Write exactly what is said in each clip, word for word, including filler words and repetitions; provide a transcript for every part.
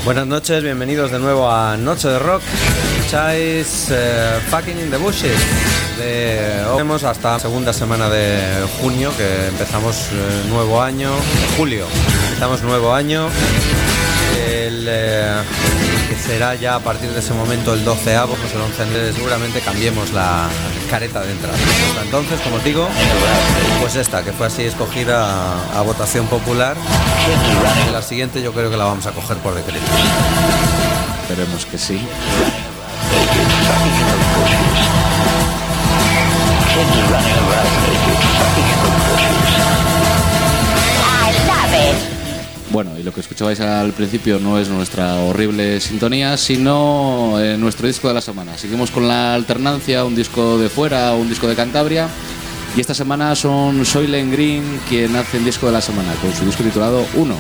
Buenas noches, bienvenidos de nuevo a Noche de Rock. Escucháis uh, Fucking in the Bushes. De, oh, tenemos hasta segunda semana de junio, que empezamos uh, nuevo año. Julio, empezamos nuevo año. El, eh, que será ya a partir de ese momento el doceavo, pues el once, seguramente cambiemos la careta de entrada. Hasta entonces, como os digo, pues esta, que fue así escogida a, a votación popular. Y la siguiente yo creo que la vamos a coger por decreto. Esperemos que sí. Bueno, y lo que escuchabais al principio no es nuestra horrible sintonía, sino eh, nuestro disco de la semana. Seguimos con la alternancia, un disco de fuera, un disco de Cantabria. Y esta semana son Soylent Green quien hace el disco de la semana, con su disco titulado Uno.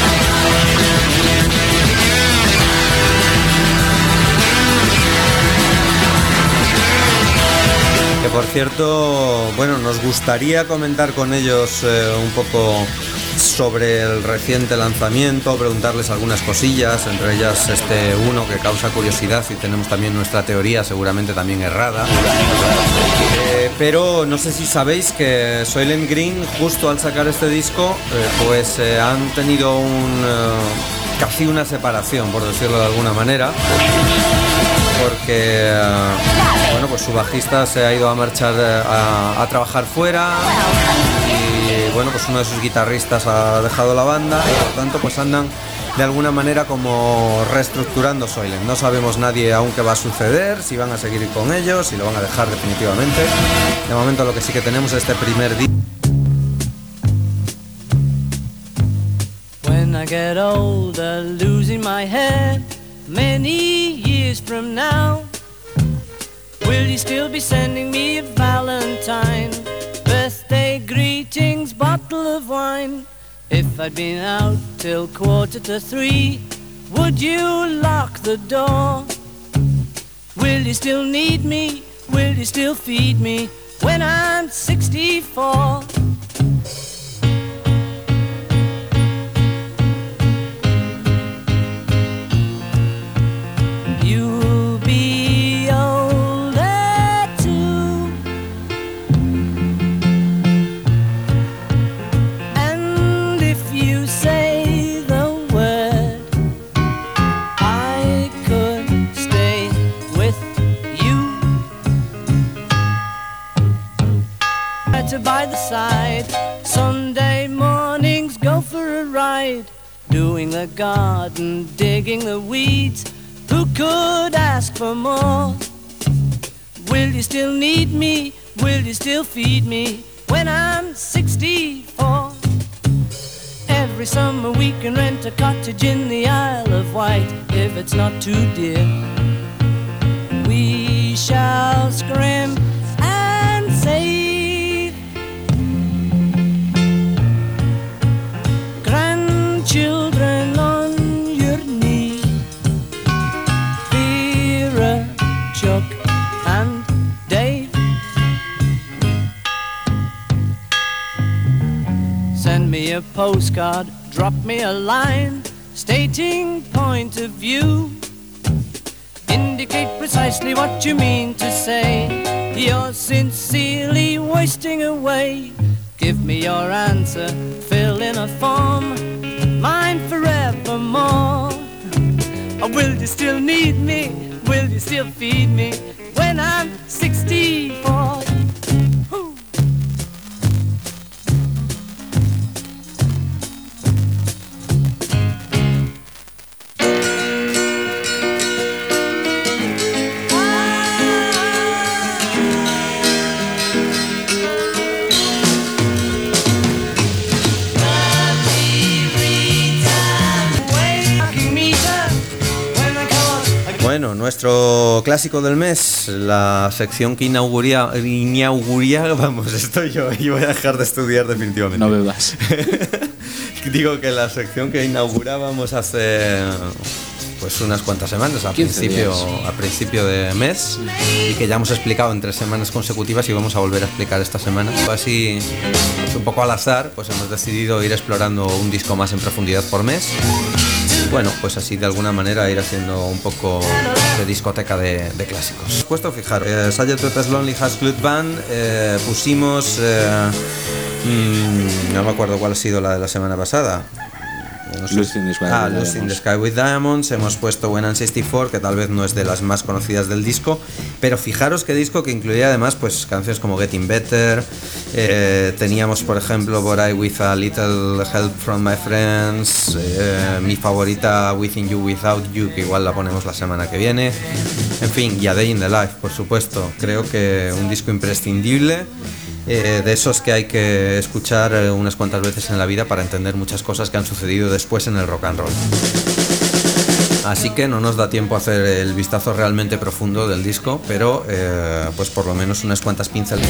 Que por cierto, bueno, nos gustaría comentar con ellos eh, un poco sobre el reciente lanzamiento, preguntarles algunas cosillas, entre ellas este uno que causa curiosidad y tenemos también nuestra teoría, seguramente también errada. Eh, pero no sé si sabéis que Soylent Green, justo al sacar este disco, eh, pues eh, han tenido un eh, casi una separación, por decirlo de alguna manera, porque eh, bueno, pues su bajista se ha ido a marchar eh, a, a trabajar fuera. Y bueno, pues uno de sus guitarristas ha dejado la banda y por tanto pues andan de alguna manera como reestructurando Soylent. No sabemos nadie aún qué va a suceder, si van a seguir con ellos, si lo van a dejar definitivamente. De momento lo que sí que tenemos es este primer día. When I get older, losing my head, many years from now, will you still be sending me a Valentine? Birthday greetings, bottle of wine. If I'd been out till quarter to three, would you lock the door? Will you still need me? Will you still feed me when I'm sixty-four? You'll be older too, and if you say the word, I could stay with you. To by the side, Sunday mornings go for a ride, doing the garden, digging the weeds. Who could ask for more? Will you still need me? Will you still feed me when I'm sixty-four? Every summer we can rent a cottage in the Isle of Wight, if it's not too dear. We shall scrimp and save. Grandchildren on your knee, Vera, Chuck and Dave. Send me a postcard, drop me a line, stating point of view. Indicate precisely what you mean to say. You're sincerely wasting away. Give me your answer, fill in a form, mine forevermore. Or will you still need me? Will you still feed me when I'm sixty-four? Woo. Bueno, nuestro clásico del mes, la sección que inauguría, inauguría, vamos, estoy yo y voy a dejar de estudiar definitivamente. No bebas. Digo que la sección que inaugurábamos hace pues unas cuantas semanas, a principio, a principio de mes, y que ya hemos explicado en tres semanas consecutivas y vamos a volver a explicar esta semana. Así, pues un poco al azar, pues hemos decidido ir explorando un disco más en profundidad por mes. bueno, pues así de alguna manera ir haciendo un poco de discoteca de, de clásicos. Puesto, fijar, eh, Sergeant Lonely Hearts Club Band, eh, pusimos, eh, mmm, no me acuerdo cuál ha sido la de la semana pasada. No sé. Lucy in the Sky, ah, with Lucy in the Sky with Diamonds. Hemos puesto When I'm sesenta y cuatro, que tal vez no es de las más conocidas del disco, pero fijaros qué disco, que incluía además pues canciones como Getting Better. Eh, teníamos por ejemplo Boray with a Little Help from My Friends, eh, mi favorita Within You Without You, que igual la ponemos la semana que viene. En fin, y A Day in the Life, por supuesto. Creo que un disco imprescindible. Eh, de esos que hay que escuchar eh, unas cuantas veces en la vida para entender muchas cosas que han sucedido después en el rock and roll. Así que no nos da tiempo a hacer el vistazo realmente profundo del disco, pero eh, pues por lo menos unas cuantas pinceladas.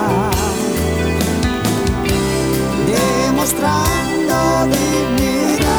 Mostrando dignidad.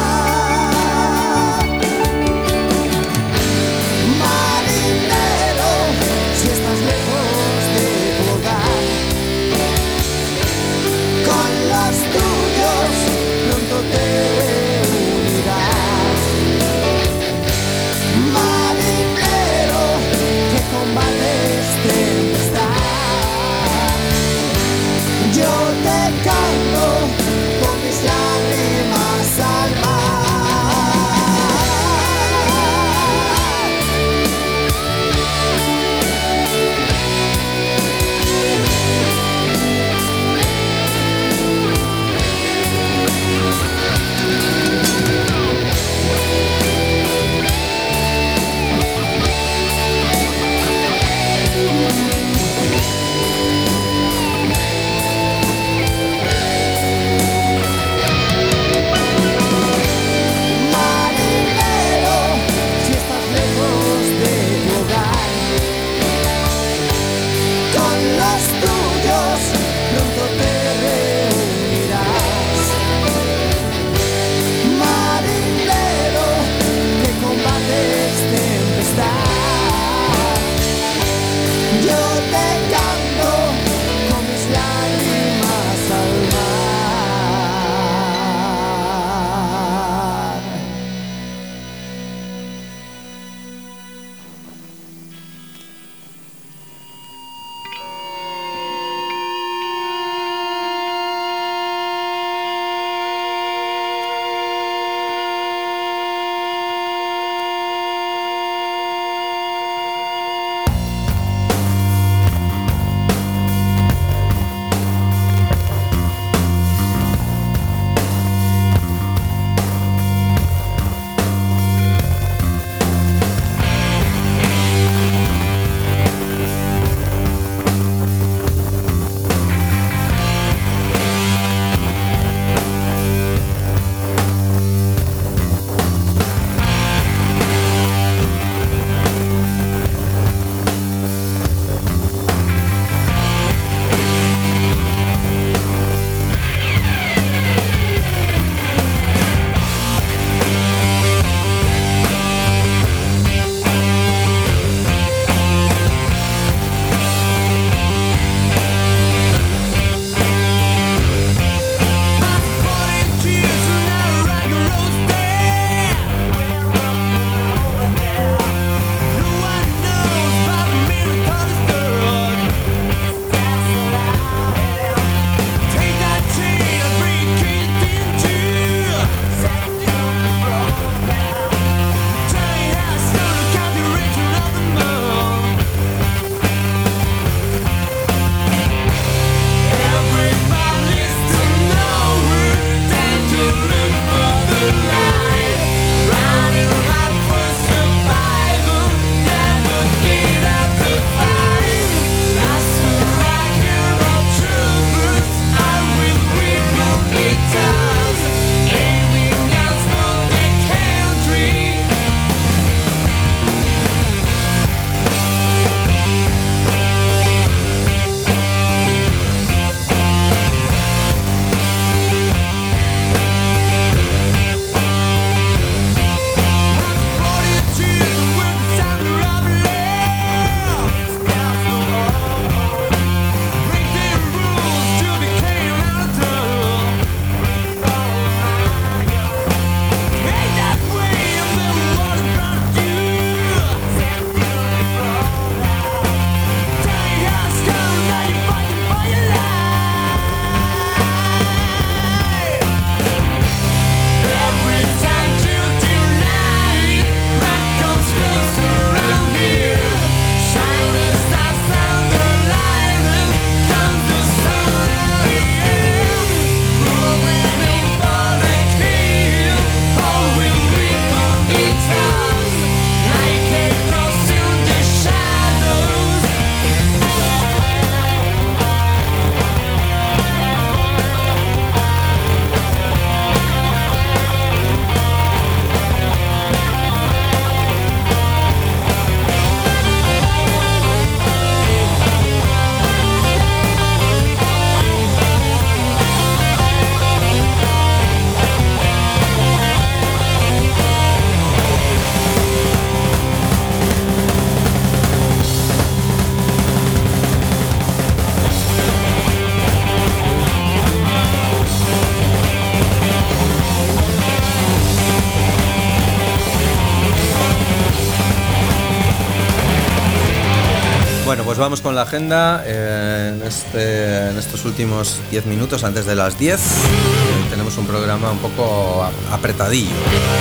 vamos con la agenda. Eh, en, este, en estos últimos diez minutos, antes de las diez, eh, tenemos un programa un poco apretadillo.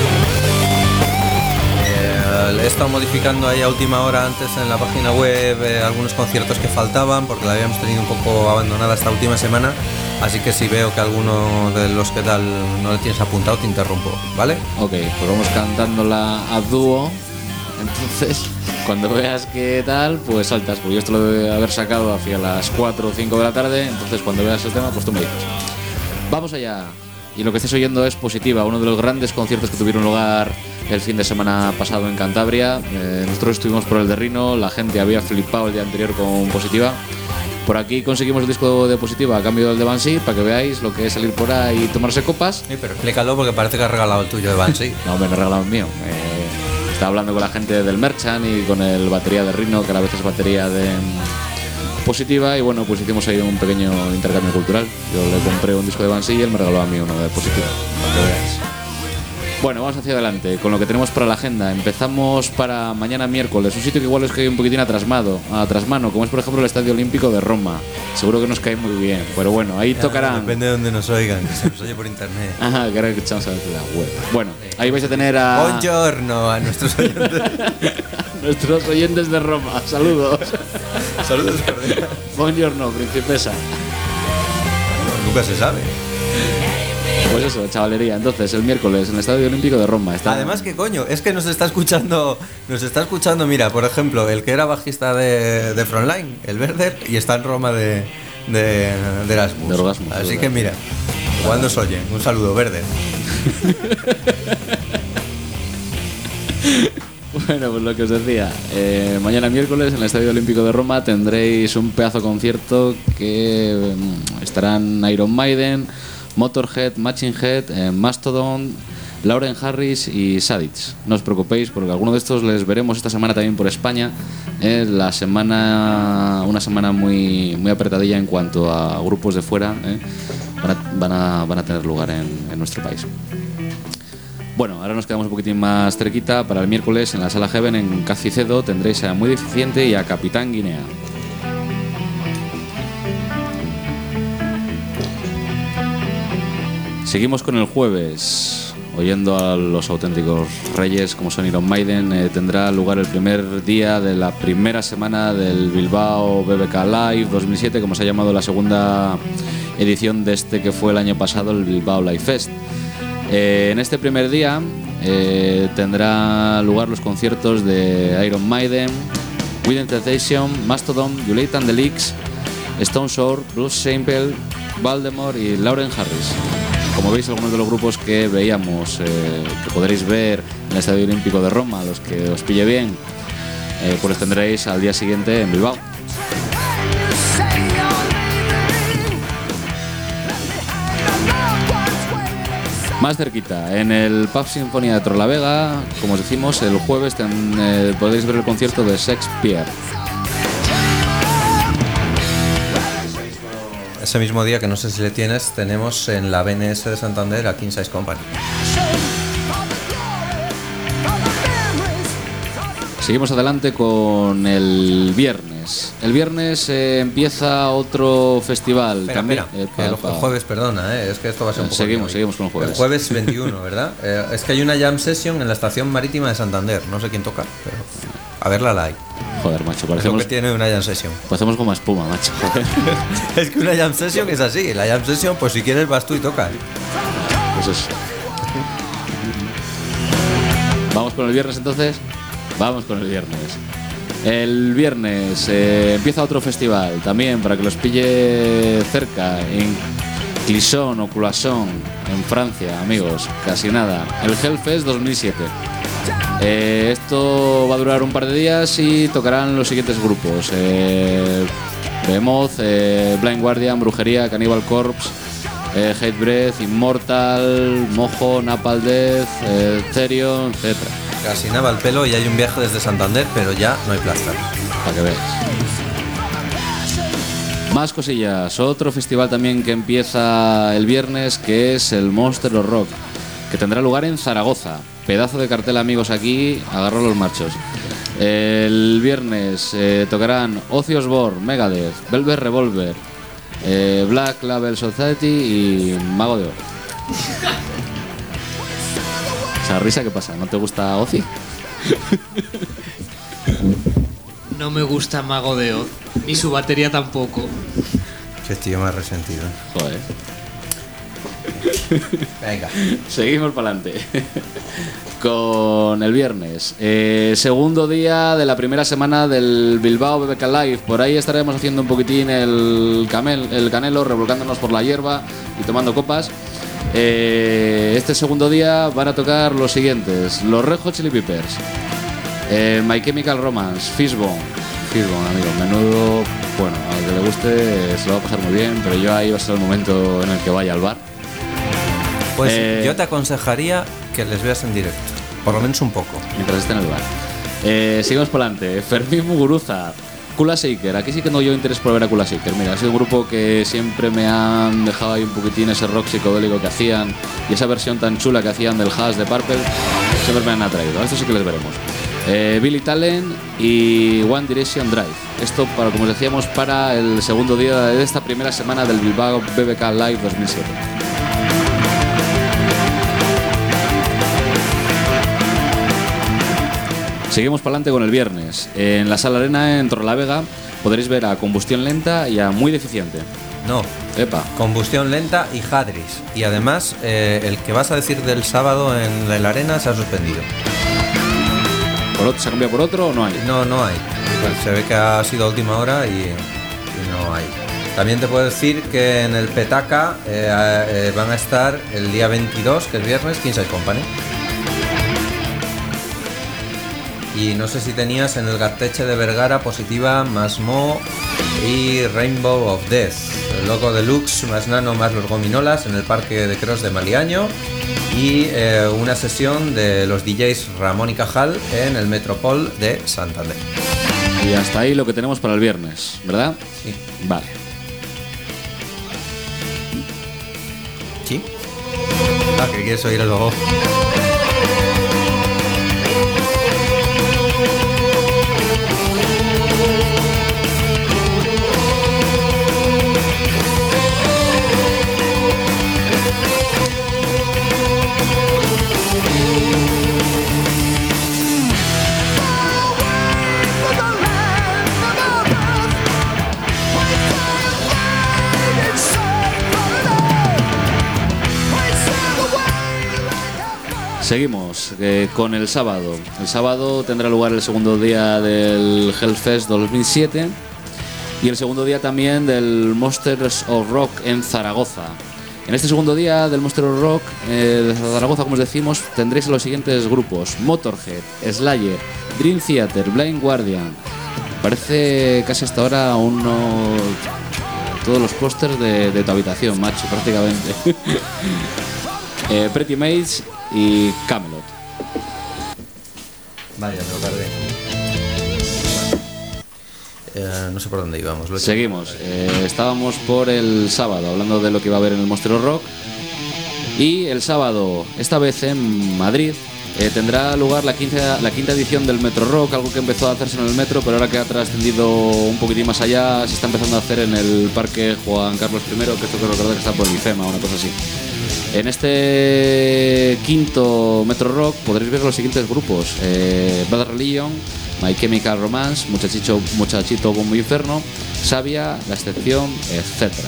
Eh, he estado modificando ahí a última hora antes en la página web eh, algunos conciertos que faltaban, porque la habíamos tenido un poco abandonada esta última semana. Así que si veo que alguno de los que tal no le tienes apuntado, te interrumpo, ¿vale? Ok, pues vamos cantándola a dúo. Entonces, cuando veas que tal, pues saltas. Porque yo esto lo debo haber sacado hacia las cuatro o cinco de la tarde. Entonces, cuando veas el tema, pues tú me dices. Vamos allá. Y lo que estés oyendo es Positiva, uno de los grandes conciertos que tuvieron lugar el fin de semana pasado en Cantabria. Eh, nosotros estuvimos por el de Rino, la gente había flipado el día anterior con Positiva. Por aquí conseguimos el disco de Positiva a cambio del de Banshee, para que veáis lo que es salir por ahí y tomarse copas. Sí, pero explícalo porque parece que has regalado el tuyo de Banshee. No, me he regalado el mío. Eh, estaba hablando con la gente del Merchant y con el batería de Rino, que a la vez es batería de Positiva, y bueno, pues hicimos ahí un pequeño intercambio cultural. Yo le compré un disco de Banshee y él me regaló a mí uno de Positiva, para que veáis. Bueno, vamos hacia adelante con lo que tenemos para la agenda. Empezamos para mañana miércoles, un sitio que igual os cae un poquitín atrasmado, a trasmano, como es por ejemplo el Estadio Olímpico de Roma. Seguro que nos cae muy bien, pero bueno, ahí ya, tocarán. Depende de donde nos oigan, que se nos oye por internet. Ajá, que ahora escuchamos a la web. Bueno, ahí vais a tener a... Buongiorno a nuestros oyentes. Nuestros oyentes de Roma, saludos. Saludos cordiales. Buongiorno, princesa. Nunca se sabe. Pues eso, chavalería. Entonces, el miércoles en el Estadio Olímpico de Roma está... Además, que coño, es que nos está escuchando, nos está escuchando, mira, por ejemplo, el que era bajista de, de Frontline, el Werder, y está en Roma de, de, de Erasmus. De Erasmus. Así que mira, igual nos oyen. Un saludo, Werder. Bueno, pues lo que os decía, eh, mañana miércoles en el Estadio Olímpico de Roma tendréis un pedazo concierto que eh, estarán Iron Maiden, Motorhead, Machine Head, eh, Mastodon, Lauren Harris y Sadich. No os preocupéis porque alguno de estos les veremos esta semana también por España. Eh, la semana, una semana muy, muy apretadilla en cuanto a grupos de fuera. Eh, van, a, van, a, van a tener lugar en, en nuestro país. Bueno, ahora nos quedamos un poquitín más cerquita. Para el miércoles en la Sala Heaven en Cacicedo tendréis a Muy Deficiente y a Capitán Guinea. Seguimos con el jueves, oyendo a los auténticos reyes como son Iron Maiden. Eh, tendrá lugar el primer día de la primera semana del Bilbao B B K Live dos mil siete, como se ha llamado la segunda edición de este que fue el año pasado, el Bilbao Live Fest. Eh, en este primer día eh, tendrá lugar los conciertos de Iron Maiden, Within Temptation, Mastodon, Ulate and the Leaks, Stone Sour, Bruce Sample, Voldemort y Lauren Harris. Como veis, algunos de los grupos que veíamos, eh, que podréis ver en el Estadio Olímpico de Roma, los que os pille bien, eh, pues los tendréis al día siguiente en Bilbao. Más cerquita, en el Pub Sinfonía de Torrelavega, como os decimos, el jueves ten, eh, podéis ver el concierto de Shakespeare. Ese mismo día, que no sé si le tienes, tenemos en la B N S de Santander a King Size Company. Seguimos adelante con el viernes. El viernes eh, empieza otro festival. Espera, también. Espera, Eh, que el pa, pa. jueves, perdona, eh, es que esto va a ser un poco... Seguimos, hoy. seguimos con el jueves. El jueves veintiuno, ¿verdad? Eh, es que hay una jam session en la estación marítima de Santander. No sé quién toca, pero a verla la hay. Joder, macho, Creo parecemos, que tiene una jam session. parecemos como espuma, macho. Joder. Es que una jam session es así. La jam session, pues si quieres vas tú y tocas. Pues eso. Vamos con el viernes entonces. Vamos con el viernes. El viernes eh, empieza otro festival también para que los pille cerca en Clisson o Cloisson, en Francia, amigos, casi nada. El Hellfest dos mil siete. Eh, esto va a durar un par de días y tocarán los siguientes grupos: eh, Behemoth, eh, Blind Guardian, Brujería, Cannibal Corpse, eh, Hatebreath, Immortal, Mojo, Napalm Death, eh, Therion, etcétera. Casi nada al pelo y hay un viaje desde Santander, pero ya no hay plaza. Para que veas. Más cosillas. Otro festival también que empieza el viernes, que es el Monster of Rock, que tendrá lugar en Zaragoza. Pedazo de cartel, amigos, aquí. Agarro los machos. El viernes eh, tocarán Ozzy Osbourne, Megadeth, Velvet Revolver, eh, Black Label Society y Mago de Oz. Esa risa, ¿qué pasa? ¿No te gusta Ozzy? No me gusta Mago de Oz, ni su batería tampoco. Qué tío más resentido. Joder. Venga. Seguimos para adelante. Con el viernes. Eh, segundo día de la primera semana del Bilbao B B K Live. Por ahí estaremos haciendo un poquitín el, camel, el canelo, revolcándonos por la hierba y tomando copas. Eh, este segundo día van a tocar los siguientes: los Red Hot Chili Peppers, eh, My Chemical Romance, Fishbone. Fishbone, amigo, menudo. Bueno, al que le guste se lo va a pasar muy bien, pero yo ahí va a ser el momento en el que vaya al bar. Pues Eh, yo te aconsejaría que les veas en directo, por lo menos un poco. Mientras esté en el bar. Eh, seguimos por adelante. Fermín Muguruza, Kula Shaker. Aquí sí que no yo interés por ver a Kula Shaker. Mira, ha sido un grupo que siempre me han dejado ahí un poquitín ese rock psicodélico que hacían y esa versión tan chula que hacían del Hash de Purple. Siempre me han atraído. A esto sí que les veremos. Eh, Billy Talent y One Direction Drive. Esto, para, como os decíamos, para el segundo día de esta primera semana del Bilbao B B K Live dos mil siete. Seguimos para adelante con el viernes. En la Sala Arena en Torrelavega podréis ver a Combustión Lenta y a Muy Deficiente. No, Epa. Combustión Lenta y Hadris. Y además, eh, el que vas a decir del sábado en la arena se ha suspendido. ¿Por otro, ¿Se ha cambiado por otro o no hay? No, no hay. Pues se ve que ha sido a última hora y, y no hay. También te puedo decir que en el Petaca eh, eh, van a estar el día veintidós, que es viernes, Kingside Company. Y no sé si tenías en el Garteche de Vergara Positiva, más Mo y Rainbow of Death. El Loco Deluxe, más Nano, más Los Gominolas en el Parque de Cross de Maliaño. Y eh, una sesión de los D Js Ramón y Cajal en el Metropol de Santander. Y hasta ahí lo que tenemos para el viernes, ¿verdad? Sí. Vale. ¿Sí? Ah, que quieres oír luego. Seguimos eh, con el sábado. El sábado tendrá lugar el segundo día del Hellfest dos mil siete y el segundo día también del Monsters of Rock en Zaragoza. En este segundo día del Monsters of Rock eh, de Zaragoza, como os decimos, tendréis a los siguientes grupos: Motorhead, Slayer, Dream Theater, Blind Guardian. Parece casi hasta ahora uno... todos los pósters de, de tu habitación, macho, prácticamente. eh, Pretty Maids y Camelot. Vaya, me lo perdí. Eh, no sé por dónde íbamos. Lo he Seguimos. Eh, estábamos por el sábado, hablando de lo que iba a haber en el Monster of Rock. Y el sábado, esta vez en Madrid, eh, tendrá lugar la quinta, la quinta edición del Metro Rock, algo que empezó a hacerse en el metro, pero ahora que ha trascendido un poquitín más allá, se está empezando a hacer en el Parque Juan Carlos primero, que esto que recordar que está por el IFEMA, una cosa así. En este quinto Metro Rock podréis ver los siguientes grupos: eh, Bad Religion, My Chemical Romance, Muchachito, Muchachito Bombo Inferno, Sabia, La Excepción, etcétera.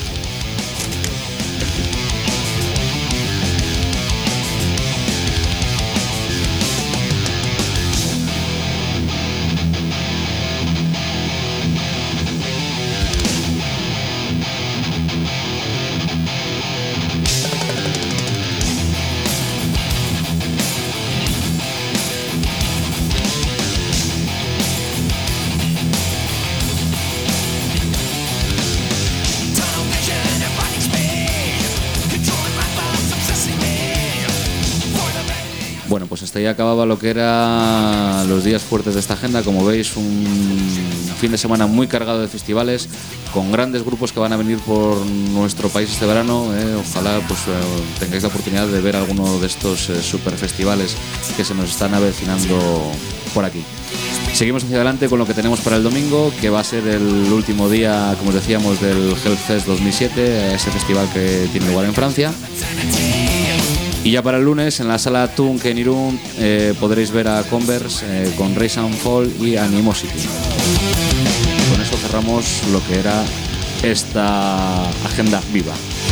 Bueno, pues hasta ahí acababa lo que era los días fuertes de esta agenda. Como veis, un fin de semana muy cargado de festivales, con grandes grupos que van a venir por nuestro país este verano. eh. Ojalá pues eh, tengáis la oportunidad de ver alguno de estos eh, super festivales que se nos están avecinando por aquí. Seguimos hacia adelante con lo que tenemos para el domingo, que va a ser el último día, como os decíamos, del Hellfest dos mil siete, ese festival que tiene lugar en Francia. Y ya para el lunes, en la sala Tunk en Irún, eh, podréis ver a Converse eh, con Rise and Fall y Animosity. Con eso cerramos lo que era esta agenda viva.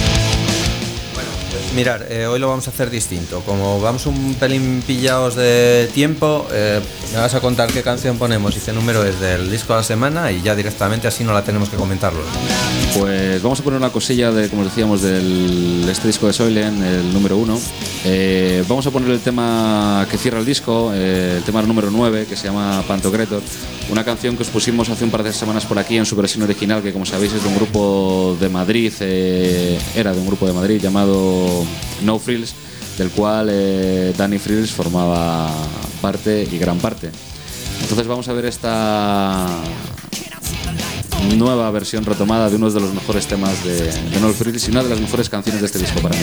Mirar, eh, hoy lo vamos a hacer distinto. Como vamos un pelín pillados de tiempo, eh, me vas a contar qué canción ponemos y qué número es del disco de la semana y ya directamente así no la tenemos que comentarlo. Pues vamos a poner una cosilla de, como decíamos, del este disco de Soilen, el número uno. Eh, vamos a poner el tema que cierra el disco, eh, el tema número nueve, que se llama Pantocrator. Una canción que os pusimos hace un par de semanas por aquí en su versión original, que como sabéis es de un grupo de Madrid, eh, era de un grupo de Madrid llamado No Frills, del cual eh, Danny Frills formaba parte y gran parte. Entonces vamos a ver esta nueva versión retomada de uno de los mejores temas de, de No Frills y una de las mejores canciones de este disco para mí.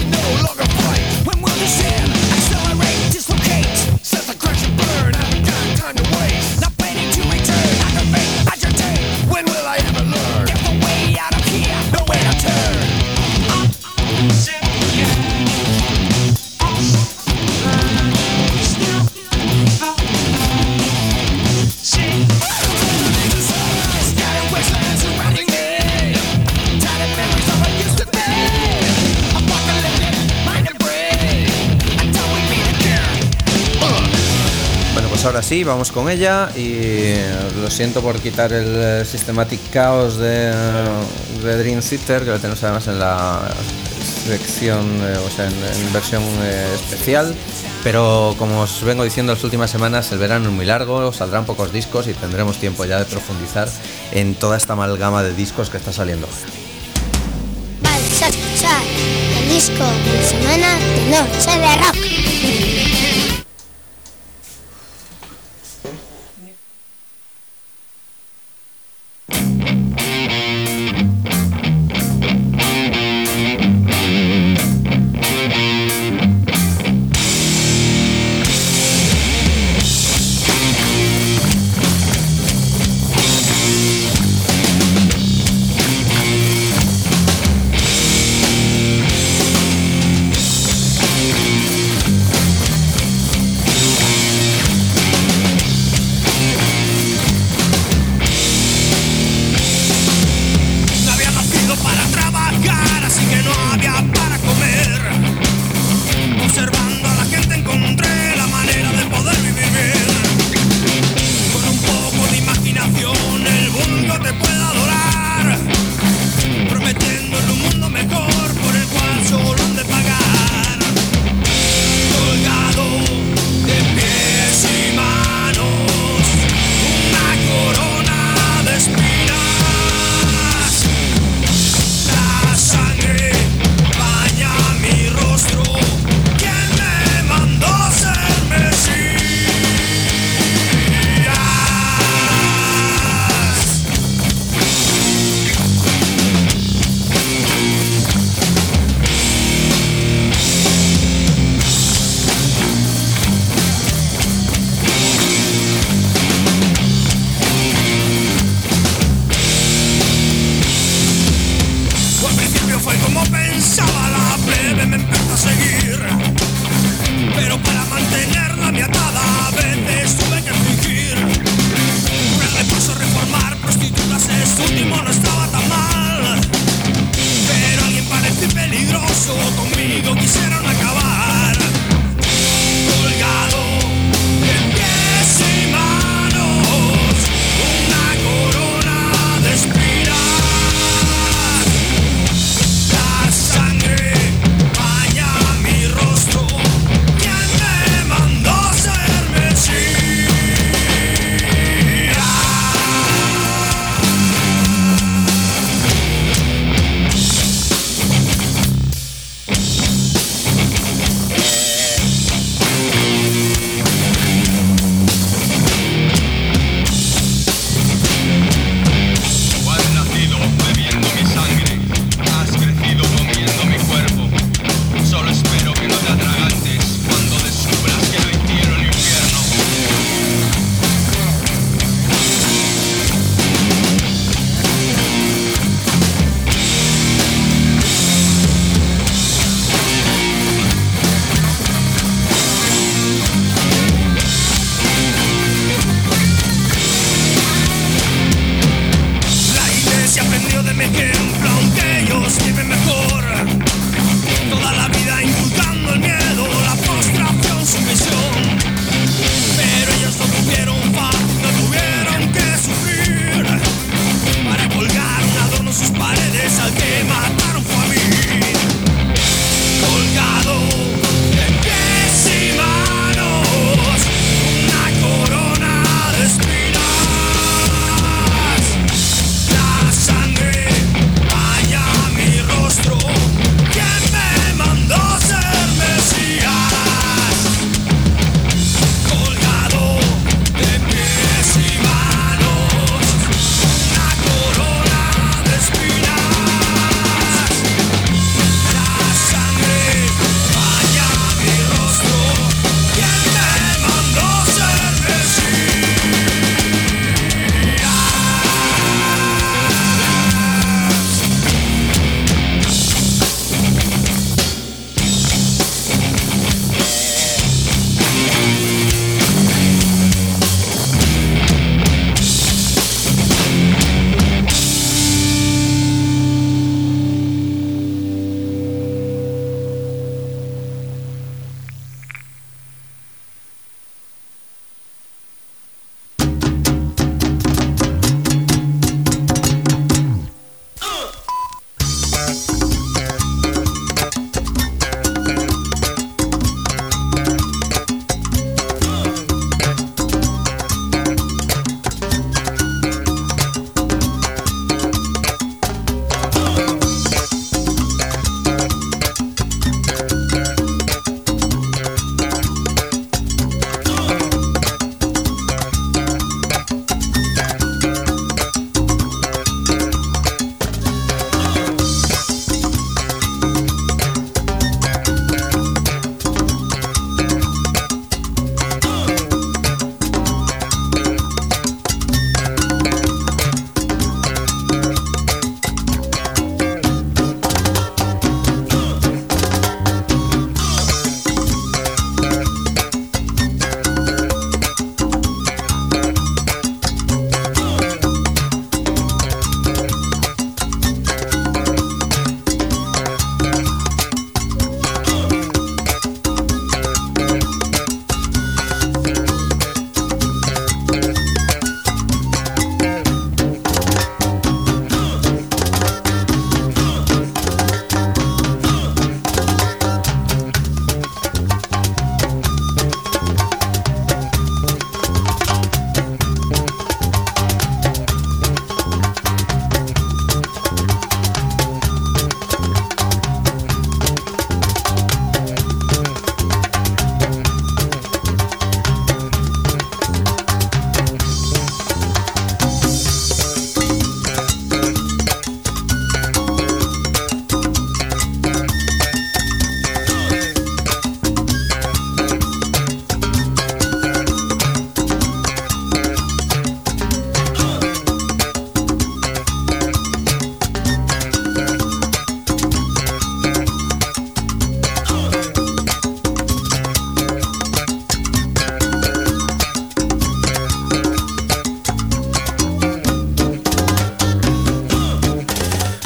Ahora sí, vamos con ella y lo siento por quitar el Systematic Chaos de, de Dream Theater, que lo tenemos además en la sección, eh, o sea, en, en versión eh, especial, pero como os vengo diciendo las últimas semanas, el verano es muy largo, saldrán pocos discos y tendremos tiempo ya de profundizar en toda esta amalgama de discos que está saliendo. Vais a escuchar el disco de la semana de Noche de Rock.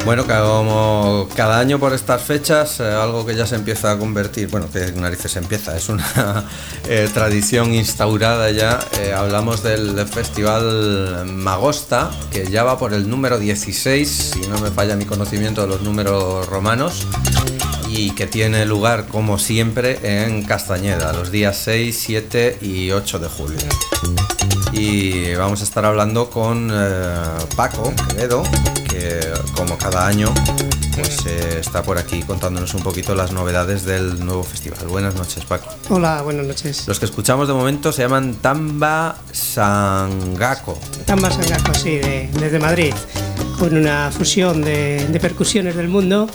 Bueno, como cada año por estas fechas, eh, algo que ya se empieza a convertir, bueno, que narices se empieza, es una eh, tradición instaurada ya, eh, hablamos del Festival Magosta, que ya va por el número dieciséis, si no me falla mi conocimiento de los números romanos, y que tiene lugar, como siempre, en Castañeda, los días seis, siete y ocho de julio. Y vamos a estar hablando con eh, Paco Quevedo, que como cada año pues eh, está por aquí contándonos un poquito las novedades del nuevo festival. Buenas noches, Paco. Hola, buenas noches. Los que escuchamos de momento se llaman Tamba Sangaco. Tamba Sangaco, sí, de, desde Madrid, con una fusión de, de percusiones del mundo,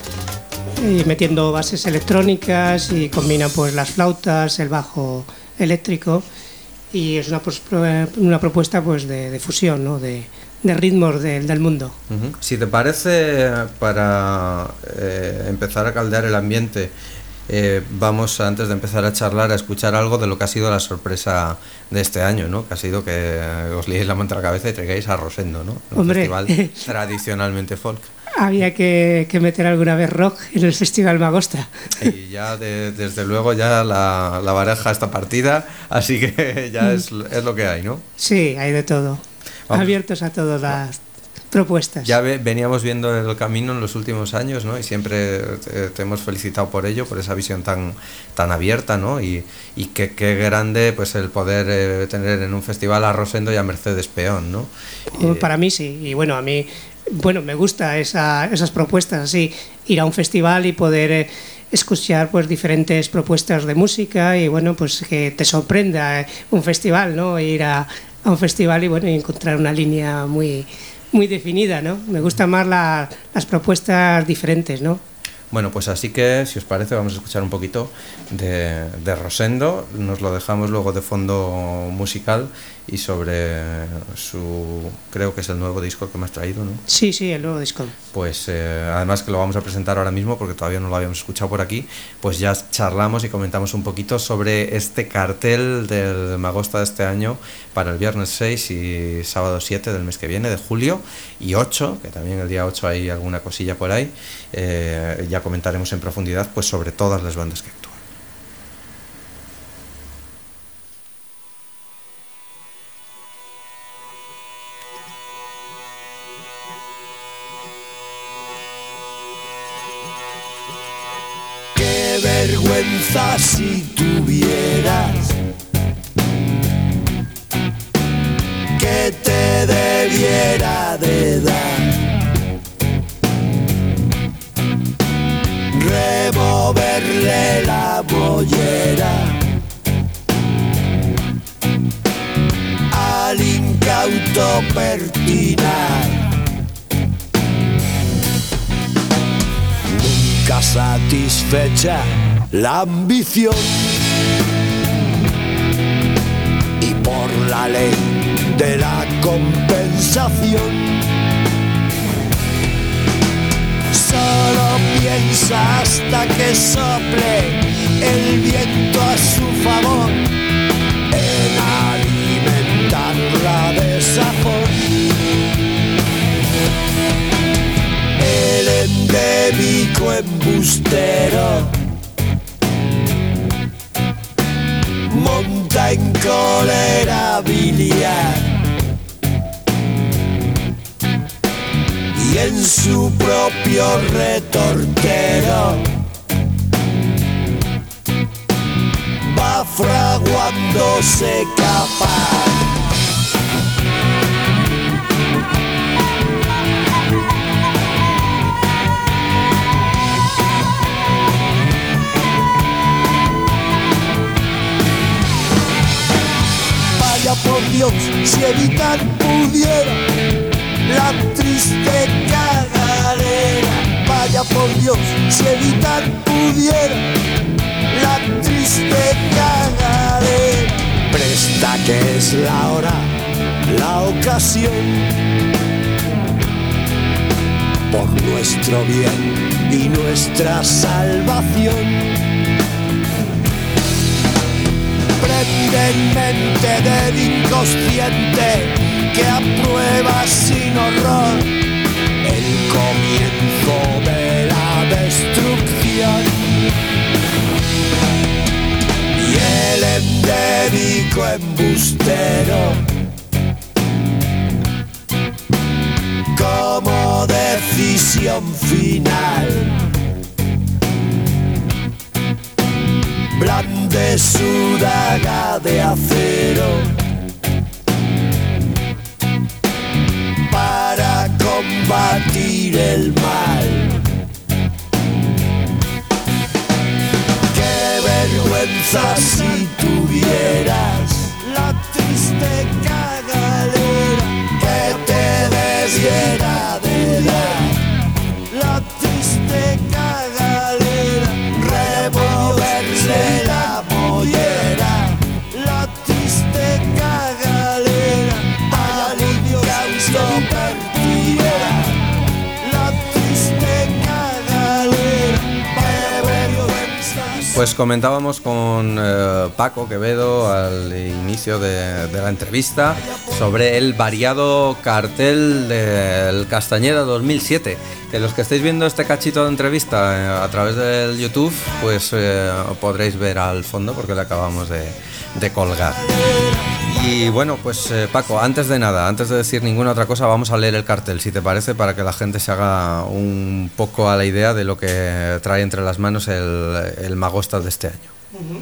y metiendo bases electrónicas, y combina pues las flautas, el bajo eléctrico, y es una, pues, una propuesta pues de, de fusión, ¿no? de, de ritmos de, del mundo. Uh-huh. Si te parece, para eh, empezar a caldear el ambiente, eh, vamos, antes de empezar a charlar, a escuchar algo de lo que ha sido la sorpresa de este año, ¿no? Que ha sido que os liéis la manta a la cabeza y traigáis a Rosendo, ¿no? Un Hombre, festival tradicionalmente folk. Había que, que meter alguna vez rock en el Festival Magosta. Y ya de, desde luego ya la, la baraja está partida, así que ya es, es lo que hay, ¿no? Sí, hay de todo. Vamos. Abiertos a todas las propuestas. Ya ve, veníamos viendo el camino en los últimos años, ¿no? Y siempre te, te hemos felicitado por ello, por esa visión tan, tan abierta, ¿no? Y, y qué, qué grande pues el poder eh, tener en un festival a Rosendo y a Mercedes Peón, ¿no? Y, Para mí sí, y bueno, a mí... Bueno, me gusta esa, esas propuestas así, ir a un festival y poder eh, escuchar pues diferentes propuestas de música, y bueno, pues que te sorprenda eh, un festival, ¿no? Ir a, a un festival y bueno, y encontrar una línea muy, muy definida, ¿no? Me gustan más la, las propuestas diferentes, ¿no? Bueno, pues así que, si os parece, vamos a escuchar un poquito de, de Rosendo. Nos lo dejamos luego de fondo musical, y sobre su, creo que es el nuevo disco que me has traído, ¿no? Sí, sí, el nuevo disco. Pues eh, además que lo vamos a presentar ahora mismo porque todavía no lo habíamos escuchado por aquí, pues ya charlamos y comentamos un poquito sobre este cartel del Magosta de este año para el viernes seis y sábado siete del mes que viene, de julio, y ocho, que también el día ocho hay alguna cosilla por ahí. Eh, ya comentaremos en profundidad pues sobre todas las bandas que actúan. Qué vergüenza si tuvieras que te debiera de dar removerle la mollera al incauto pertinar. Nunca satisfecha la ambición, y por la ley de la compensación solo piensa hasta que sople el viento a su favor en alimentar la desazón. El endémico embustero monta en cólera biliar, y en su propio retortero va fraguándose capaz. Vaya por Dios, si evitar pudiera la triste cagadera. Vaya por Dios, si evitar pudiera la triste cagadera. Presta que es la hora, la ocasión, por nuestro bien y nuestra salvación. Prende en mente del inconsciente que aprueba sin horror el comienzo destrucción. Y el endémico embustero, como decisión final, blande su daga de acero para combatir el mal. Qué vergüenza si tuvieras la triste cagalera que te debiera de dar. La triste cagalera, removerle la mollera. La triste cagalera, alivio canto perdiera. La triste cagalera, qué vergüenza. Pues comentábamos con eh, Paco Quevedo al inicio de, de la entrevista sobre el variado cartel del Castañeda dos mil siete. Que los que estáis viendo este cachito de entrevista eh, a través del YouTube, pues eh, podréis ver al fondo porque le acabamos de, de colgar. Y bueno, pues eh, Paco, antes de nada, antes de decir ninguna otra cosa, vamos a leer el cartel, si te parece, para que la gente se haga un poco a la idea de lo que trae entre las manos el, el Magostas de este año. Uh-huh.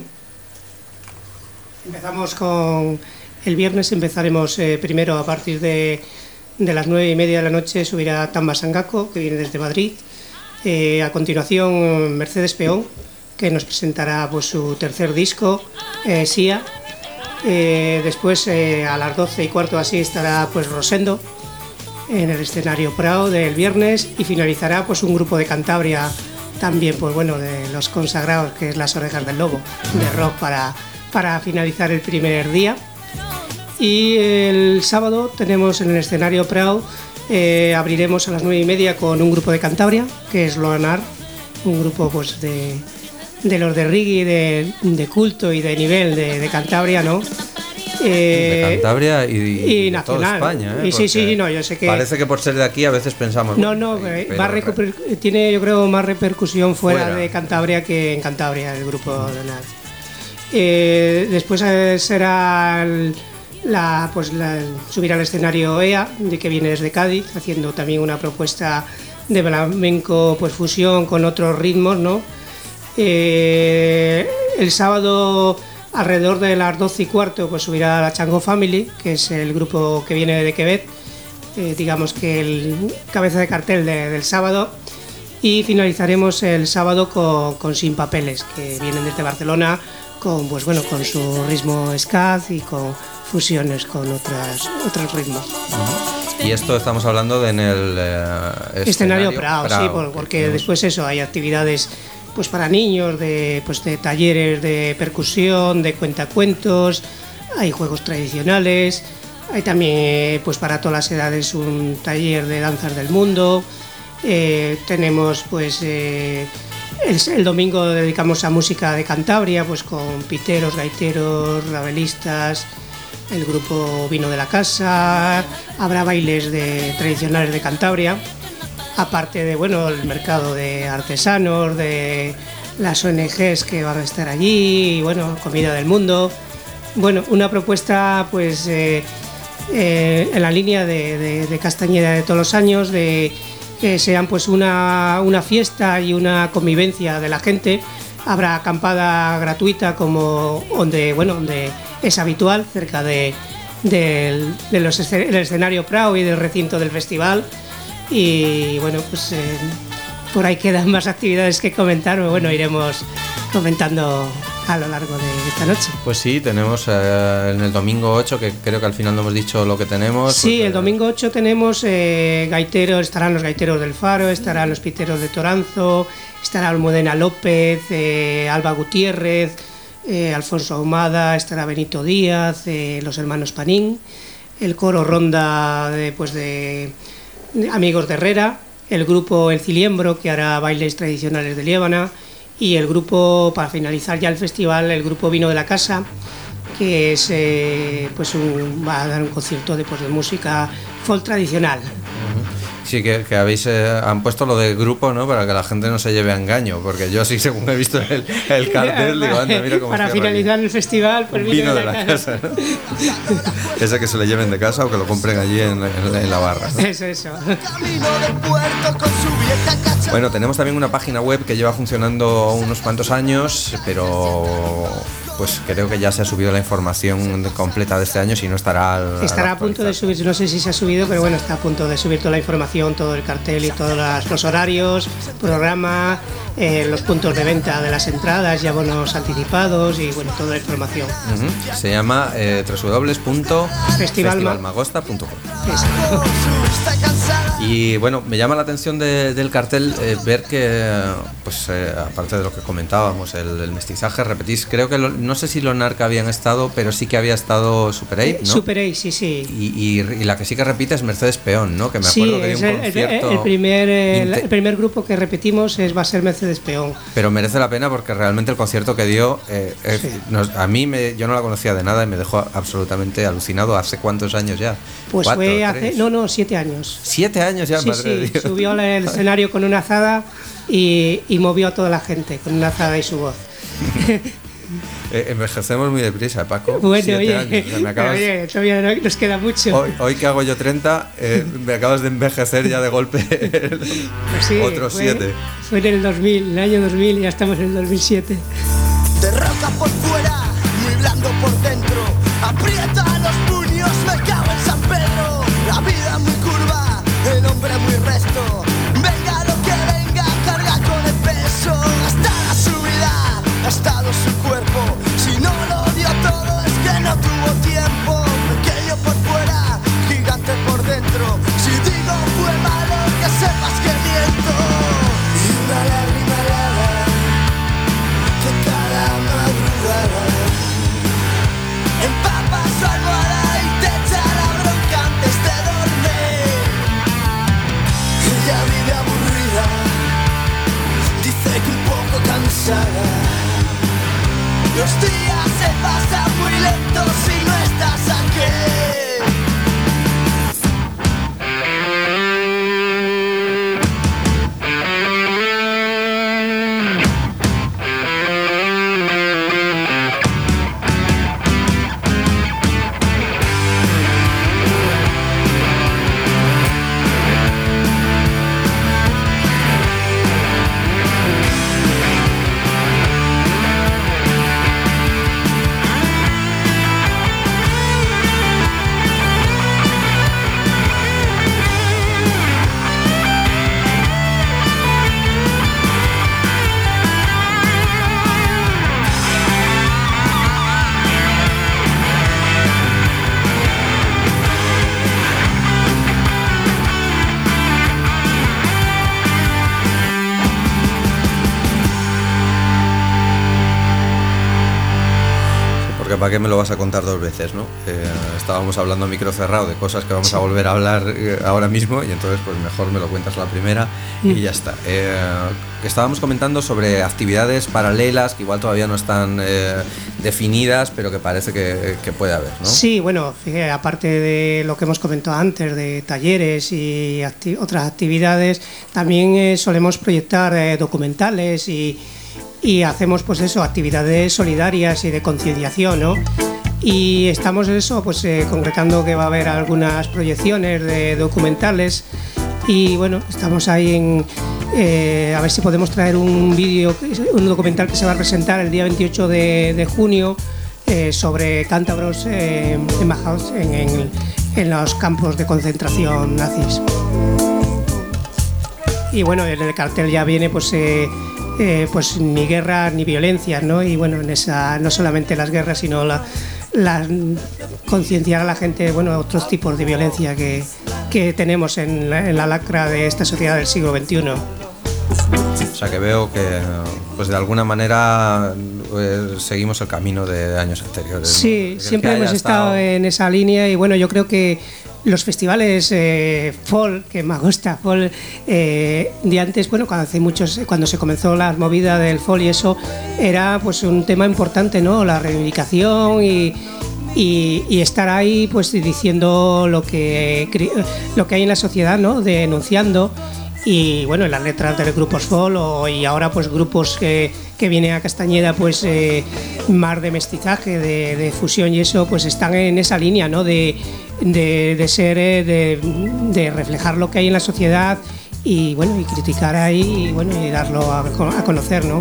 Empezamos con... El viernes empezaremos eh, primero a partir de, de las nueve y media de la noche, subirá Tamba Sangaco, que viene desde Madrid. Eh, a continuación, Mercedes Peón, que nos presentará pues, su tercer disco, eh, Sia. Eh, después, eh, a las doce y cuarto así, estará pues, Rosendo en el escenario Prado del viernes, y finalizará pues, un grupo de Cantabria, también pues, bueno, de los consagrados, que es Las Orejas del Lobo, de rock para, para finalizar el primer día. Y el sábado tenemos en el escenario Prado, eh, abriremos a las nueve y media con un grupo de Cantabria, que es Loanar, un grupo pues de, de los de reggae, de, de culto y de nivel de, de Cantabria, ¿no? Eh, de Cantabria y, y, y nacional. Toda España, ¿eh? Y sí, sí, no, yo sé que... Parece que por ser de aquí a veces pensamos... No, no, eh, va a recuper... tiene yo creo más repercusión fuera, fuera de Cantabria que en Cantabria, el grupo Loanar. Eh, después eh, será... El, La, pues la, subir al escenario E A, de que viene desde Cádiz, haciendo también una propuesta de flamenco, pues fusión con otros ritmos, ¿no? Eh, el sábado, alrededor de las doce y cuarto, pues subirá la Chango Family, que es el grupo que viene de Quebec, eh, digamos que el cabeza de cartel de, del sábado. Y finalizaremos el sábado con, con Sin Papeles, que vienen desde Barcelona, con, pues bueno, con su ritmo ska y con fusiones con otras, otros ritmos. Y esto estamos hablando de en el eh, escenario, escenario Prado, Prado, sí, por, porque tenemos... después eso, hay actividades pues para niños, de, pues de talleres de percusión, de cuentacuentos, hay juegos tradicionales, hay también pues para todas las edades un taller de danzas del mundo, eh, tenemos pues... Eh, El, el domingo dedicamos a música de Cantabria, pues con piteros, gaiteros, rabelistas, el grupo Vino de la Casa, habrá bailes de, tradicionales de Cantabria, aparte de bueno el mercado de artesanos, de las O N Ges que van a estar allí, y bueno, comida del mundo, bueno, una propuesta pues eh, eh, en la línea de, de, de Castañeda de todos los años, de que sean pues una, una fiesta y una convivencia de la gente. Habrá acampada gratuita como donde bueno donde es habitual, cerca de, de, de los el escenario Prado y del recinto del festival. Y bueno, pues eh, por ahí quedan más actividades que comentar, pero bueno, iremos comentando a lo largo de esta noche. Pues sí, tenemos eh, en el domingo ocho, que creo que al final no hemos dicho lo que tenemos. Sí, pues, el domingo ocho tenemos eh, gaiteros, estarán los gaiteros del Faro, estarán los piteros de Toranzo, estará Almudena López, eh, Alba Gutiérrez, eh, Alfonso Ahumada, estará Benito Díaz, eh, los hermanos Panín, el coro Ronda de, pues de, de Amigos de Herrera, el grupo El Ciliembro, que hará bailes tradicionales de Liébana, y el grupo, para finalizar ya el festival, el grupo Vino de la Casa, que es eh, pues un, va a dar un concierto de, pues, de música folk tradicional. Uh-huh. Sí, que, que habéis eh, han puesto lo de grupo, ¿no? Para que la gente no se lleve a engaño, porque yo sí, según he visto el, el cartel, digo, anda, mira cómo para finalizar aquí el festival, pues vino de la, la casa, ¿no? Ese que se le lleven de casa o que lo compren allí en, en, en la barra, ¿no? Eso, eso. Bueno, tenemos también una página web que lleva funcionando unos cuantos años, pero pues creo que ya se ha subido la información completa de este año, si no estará al, estará a punto de subir, no sé si se ha subido, pero bueno, está a punto de subir toda la información, todo el cartel y todos las, los horarios, programa, eh, los puntos de venta de las entradas y abonos anticipados y bueno, toda la información. Uh-huh. Se llama eh, doble u doble u doble u punto festival magosta punto com. Y bueno, me llama la atención de, del cartel eh, ver que, pues eh, aparte de lo que comentábamos, el, el mestizaje, repetís, creo que lo, no sé si Lonarca habían estado, pero sí que había estado Super ocho, ¿no? Super ocho, sí, sí. Y, y, y la que sí que repite es Mercedes Peón, ¿no? Que me acuerdo sí, que es dio un el, concierto. El, el, primer, el, el primer grupo que repetimos es, va a ser Mercedes Peón. Pero merece la pena porque realmente el concierto que dio, eh, eh, sí. nos, a mí me, yo no la conocía de nada y me dejó absolutamente alucinado. ¿Hace cuántos años ya? Pues ¿Cuatro, fue hace, tres? no, no, siete años. ¿Siete años ya? Sí, madre sí, de Dios. Subió al escenario con una azada y, y movió a toda la gente con una azada y su voz. Eh, envejecemos muy deprisa, Paco. Bueno, Siete oye, años. O sea, me acabas... oye, todavía no, nos queda mucho. Hoy, hoy que hago yo treinta, eh, me acabas de envejecer ya de golpe. Pues sí, otros fue, siete. Fue en el dos mil, en el año dos mil, y ya estamos en el dos mil siete. De roca por fuera, muy blando por dentro. Aprieta los puños, me cago en San Pedro. La vida muy curva, el hombre muy resto. Venga lo que venga, carga con el peso. Hasta la subida, ha estado su cuerpo. Si no lo dio todo es que no tuvo tiempo. Pequeño por fuera, gigante por dentro. Si digo fue malo, que sepas que miento. Y una lágrima helada que cada madrugada empapa su almohada y te echa la bronca antes de dormir. Ella vive aburrida, dice que un poco cansada. Los días se pasan muy lentos si no estás aquí. ¿Para qué me lo vas a contar dos veces, no? Eh, estábamos hablando a micro cerrado de cosas que vamos a volver a hablar eh, ahora mismo y entonces pues mejor me lo cuentas la primera y mm. ya está. Eh, estábamos comentando sobre actividades paralelas que igual todavía no están eh, definidas, pero que parece que, que puede haber, ¿no? Sí, bueno, fíjate, aparte de lo que hemos comentado antes, de talleres y acti- otras actividades, también eh, solemos proyectar eh, documentales y y hacemos pues eso, actividades solidarias y de concienciación, ¿no? Y estamos en eso, pues eh, concretando que va a haber algunas proyecciones de documentales y bueno, estamos ahí en eh, a ver si podemos traer un vídeo, un documental que se va a presentar el día veintiocho de, de junio eh, sobre cántabros eh, embajados en, en, en los campos de concentración nazis. Y bueno, en el cartel ya viene pues eh, Eh, pues ni guerra ni violencia, ¿no? Y bueno, en esa no solamente las guerras, sino la, la concienciar a la gente, bueno, otros tipos de violencia que, que tenemos en la, en la lacra de esta sociedad del siglo veintiuno. O sea que veo que pues de alguna manera pues, seguimos el camino de años anteriores. Sí, ¿no? siempre hemos estado... estado en esa línea y bueno, yo creo que los festivales eh, folk, que me gusta, folk, eh, de antes, bueno, cuando hace muchos, cuando se comenzó la movida del folk y eso, era pues un tema importante, ¿no? La reivindicación y, y, y estar ahí pues diciendo lo que, lo que hay en la sociedad, ¿no? Denunciando. Y bueno, en las letras del grupo Sol o, y ahora pues grupos que, que vienen a Castañeda pues eh, más de mestizaje, de, de fusión y eso, pues están en esa línea, ¿no? De, de, de ser, eh, de, de reflejar lo que hay en la sociedad y bueno, y criticar ahí y bueno, y darlo a, a conocer, ¿no?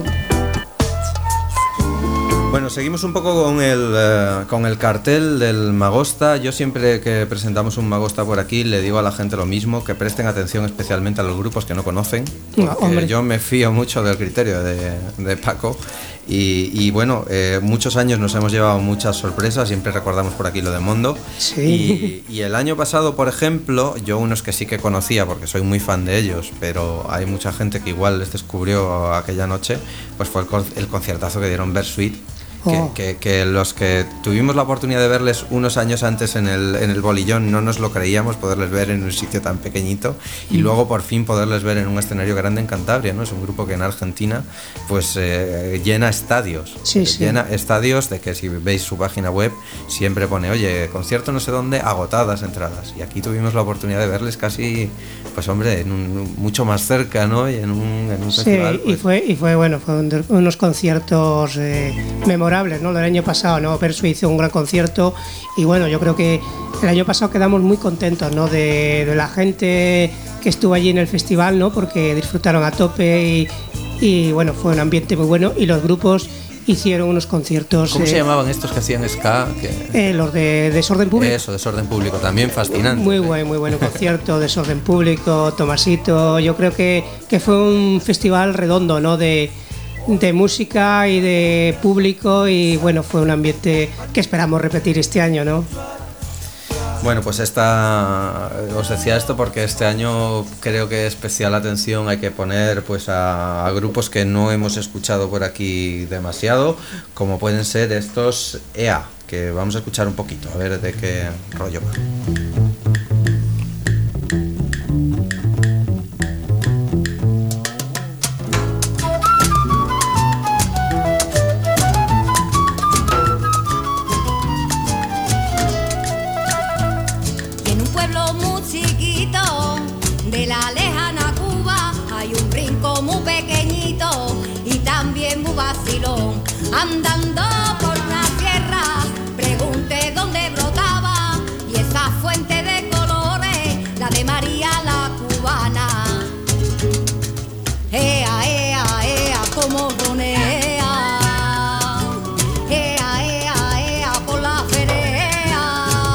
Bueno, seguimos un poco con el, eh, con el cartel del Magosta. Yo siempre que presentamos un Magosta por aquí le digo a la gente lo mismo, que presten atención especialmente a los grupos que no conocen, porque no, yo me fío mucho del criterio de, de Paco y, y bueno, eh, muchos años nos hemos llevado muchas sorpresas, siempre recordamos por aquí lo de Mondo. Sí. Y, y el año pasado, por ejemplo, yo unos que sí que conocía porque soy muy fan de ellos, pero hay mucha gente que igual les descubrió aquella noche, pues fue el, el conciertazo que dieron Bersuit. Que, oh. que, que los que tuvimos la oportunidad de verles unos años antes en el, en el Bolillón no nos lo creíamos, poderles ver en un sitio tan pequeñito y mm. luego por fin poderles ver en un escenario grande en Cantabria, ¿no? Es un grupo que en Argentina pues eh, llena estadios, sí, eh, sí. llena estadios de que si veis su página web siempre pone, oye, concierto no sé dónde, agotadas entradas, y aquí tuvimos la oportunidad de verles casi, pues hombre, en un, mucho más cerca, ¿no? Y en un, en un sí, festival. Pues. y fue y fue bueno, fue un, unos conciertos eh, memorables, ¿no? Del año pasado, ¿no? Persu hizo un gran concierto y bueno, yo creo que el año pasado quedamos muy contentos, ¿no? De, de la gente que estuvo allí en el festival, ¿no? Porque disfrutaron a tope y, y bueno, fue un ambiente muy bueno y los grupos hicieron unos conciertos. ¿Cómo eh, se llamaban estos que hacían ska? Que... Eh, los de Desorden Público. Eso, Desorden Público, también fascinante. Muy buen, muy buen concierto, Desorden Público, Tomasito. Yo creo que, que fue un festival redondo, ¿no? De de música y de público y bueno, fue un ambiente que esperamos repetir este año, ¿no? Bueno, pues esta, os decía esto porque este año creo que especial atención hay que poner pues a, a grupos que no hemos escuchado por aquí demasiado, como pueden ser estos E A, que vamos a escuchar un poquito, a ver de qué rollo va. Andando por una sierra, pregunté dónde brotaba y esa fuente de colores, la de María la cubana. Ea, ea, ea, como ronea. Ea, ea, ea, por la ferea.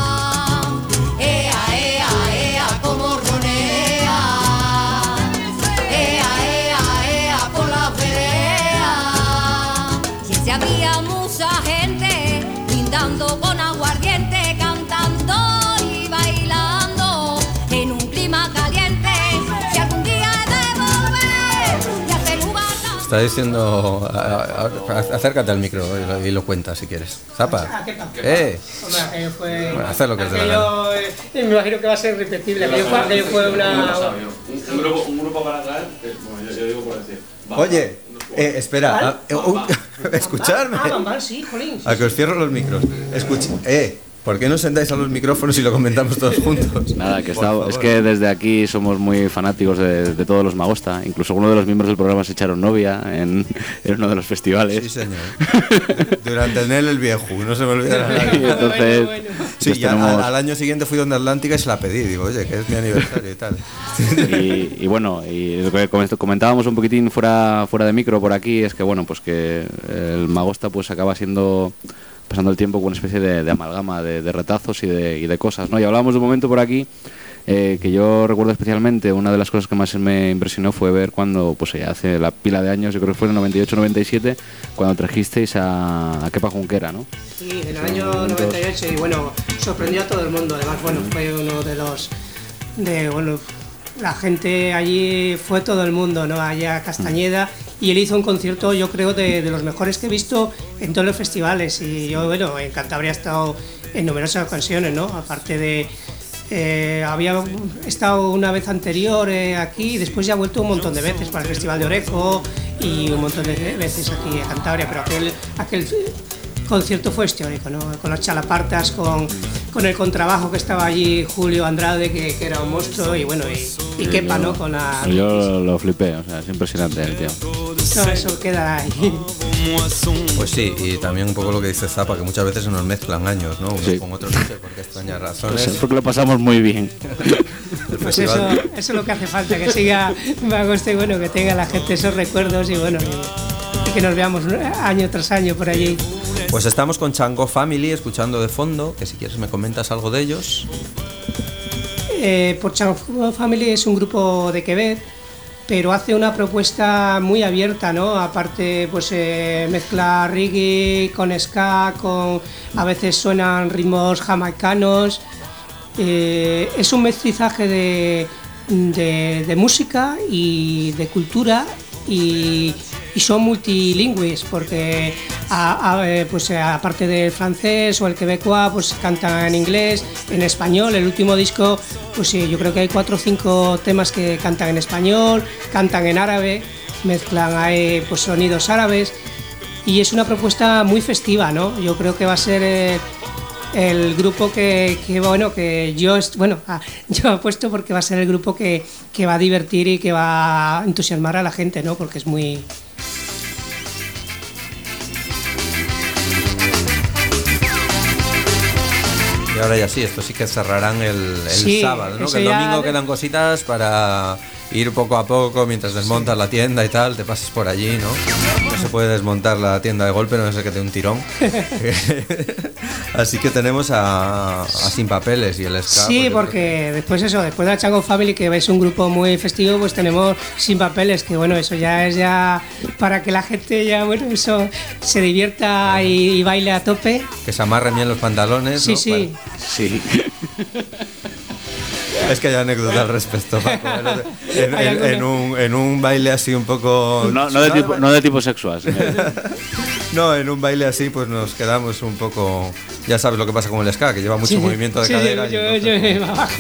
Ea, ea, ea, como ronea. Ea, ea, ea, por la ferea. Había mucha gente brindando con aguardiente, cantando y bailando en un clima caliente. Si algún día he de volver y hacer lugar. Está diciendo, a, a, a, acércate al micro y lo, y lo cuentas si quieres. Zapa. Eh. Hombre, aquello fue. Bueno, hacer lo que es de la gana. Eh, me imagino que va a ser repetible. Aquello fue, aquello fue una. Un grupo, un grupo para traer, bueno, yo, yo digo por decir. Oye. Eh, espera, a, uh, uh, escuchadme. Ah, Bambal, sí, jolín. A que os cierro los micros. Escucha, eh, ¿por qué no sentáis a los micrófonos y lo comentamos todos juntos? Nada, que está, es que desde aquí somos muy fanáticos de, de todos los Magosta. Incluso uno de los miembros del programa se echaron novia en, en uno de los festivales. Sí, señor. Durante el el viejo, no se me olvida nada. Entonces, bueno, bueno. Sí, ya tenemos... al, al año siguiente fui donde Atlántica y se la pedí. Digo, oye, que es mi aniversario y tal. Y, y bueno, y lo que comentábamos un poquitín fuera, fuera de micro por aquí es que bueno, pues que el Magosta pues acaba siendo, pasando el tiempo con una especie de, de amalgama de, de retazos y de, y de cosas, ¿no? Y hablábamos de un momento por aquí eh, que yo recuerdo especialmente, una de las cosas que más me impresionó fue ver cuando, pues ya hace la pila de años, yo creo que fue en el noventa y ocho noventa y siete, cuando trajisteis a, a Kepa Junquera, ¿no? Sí, en el año noventa y ocho y bueno, sorprendió a todo el mundo, además, bueno, fue uno de los, de, bueno, la gente allí, fue todo el mundo, ¿no? Allá a Castañeda, y él hizo un concierto, yo creo, de, de los mejores que he visto en todos los festivales. Y yo, bueno, en Cantabria he estado en numerosas ocasiones, ¿no? Aparte de... Eh, había estado una vez anterior eh, aquí y después ya he vuelto un montón de veces para el Festival de Orejo y un montón de veces aquí en Cantabria, pero aquel... aquel concierto fue histórico, ¿no? Con los chalapartas, con, con el contrabajo que estaba allí, Julio Andrade, que, que era un monstruo, y bueno, y, y Kepa, ¿no? Con la... Yo lo flipé, o sea, es impresionante el tío. Todo eso queda ahí. Pues sí, y también un poco lo que dice Zappa, que muchas veces se nos mezclan años, ¿no? Unos sí. con otros, no sé por qué extrañas razones. Pues porque lo pasamos muy bien. Pues eso, eso es lo que hace falta, que siga Magoste, y bueno, que tenga la gente esos recuerdos y bueno, y, y que nos veamos año tras año por allí. Pues estamos con Chango Family escuchando de fondo, que si quieres me comentas algo de ellos. Eh, por Chango Family es un grupo de Quebec, pero hace una propuesta muy abierta, ¿no? Aparte, pues eh, mezcla reggae con ska, con a veces suenan ritmos jamaicanos. Eh, es un mestizaje de, de, de música y de cultura y, y son multilingües porque a, a, pues, aparte del francés o el quebecois pues cantan en inglés, en español. El último disco, pues sí, yo creo que hay cuatro o cinco temas que cantan en español, cantan en árabe, mezclan ahí pues sonidos árabes y es una propuesta muy festiva, ¿no? Yo creo que va a ser eh, el grupo que, que bueno que yo bueno yo apuesto porque va a ser el grupo que, que va a divertir y que va a entusiasmar a la gente, ¿no? Porque es muy Y ahora ya sí, esto sí que cerrarán el, el sí, sábado, ¿no? Que el domingo ya... quedan cositas para ir poco a poco mientras desmontas sí. la tienda y tal, te pasas por allí, ¿no? No se puede desmontar la tienda de golpe, no sé que te dé un tirón. Así que tenemos a, a Sin Papeles y el ska. Sí, porque después eso, después de la Chango Family, que es un grupo muy festivo, pues tenemos Sin Papeles, que bueno, eso ya es ya para que la gente ya, bueno, eso se divierta y, y baile a tope. Que se amarren bien los pantalones, sí, ¿no? Sí, vale. sí. Es que hay anécdota al respecto, Paco. En, en, en, un, en un baile así un poco... No, no, de, tipo, no de tipo sexual. No, en un baile así pues nos quedamos un poco... Ya sabes lo que pasa con el ska, que lleva mucho sí, movimiento de sí, cadera. Yo, y entonces, yo, yo, abajo.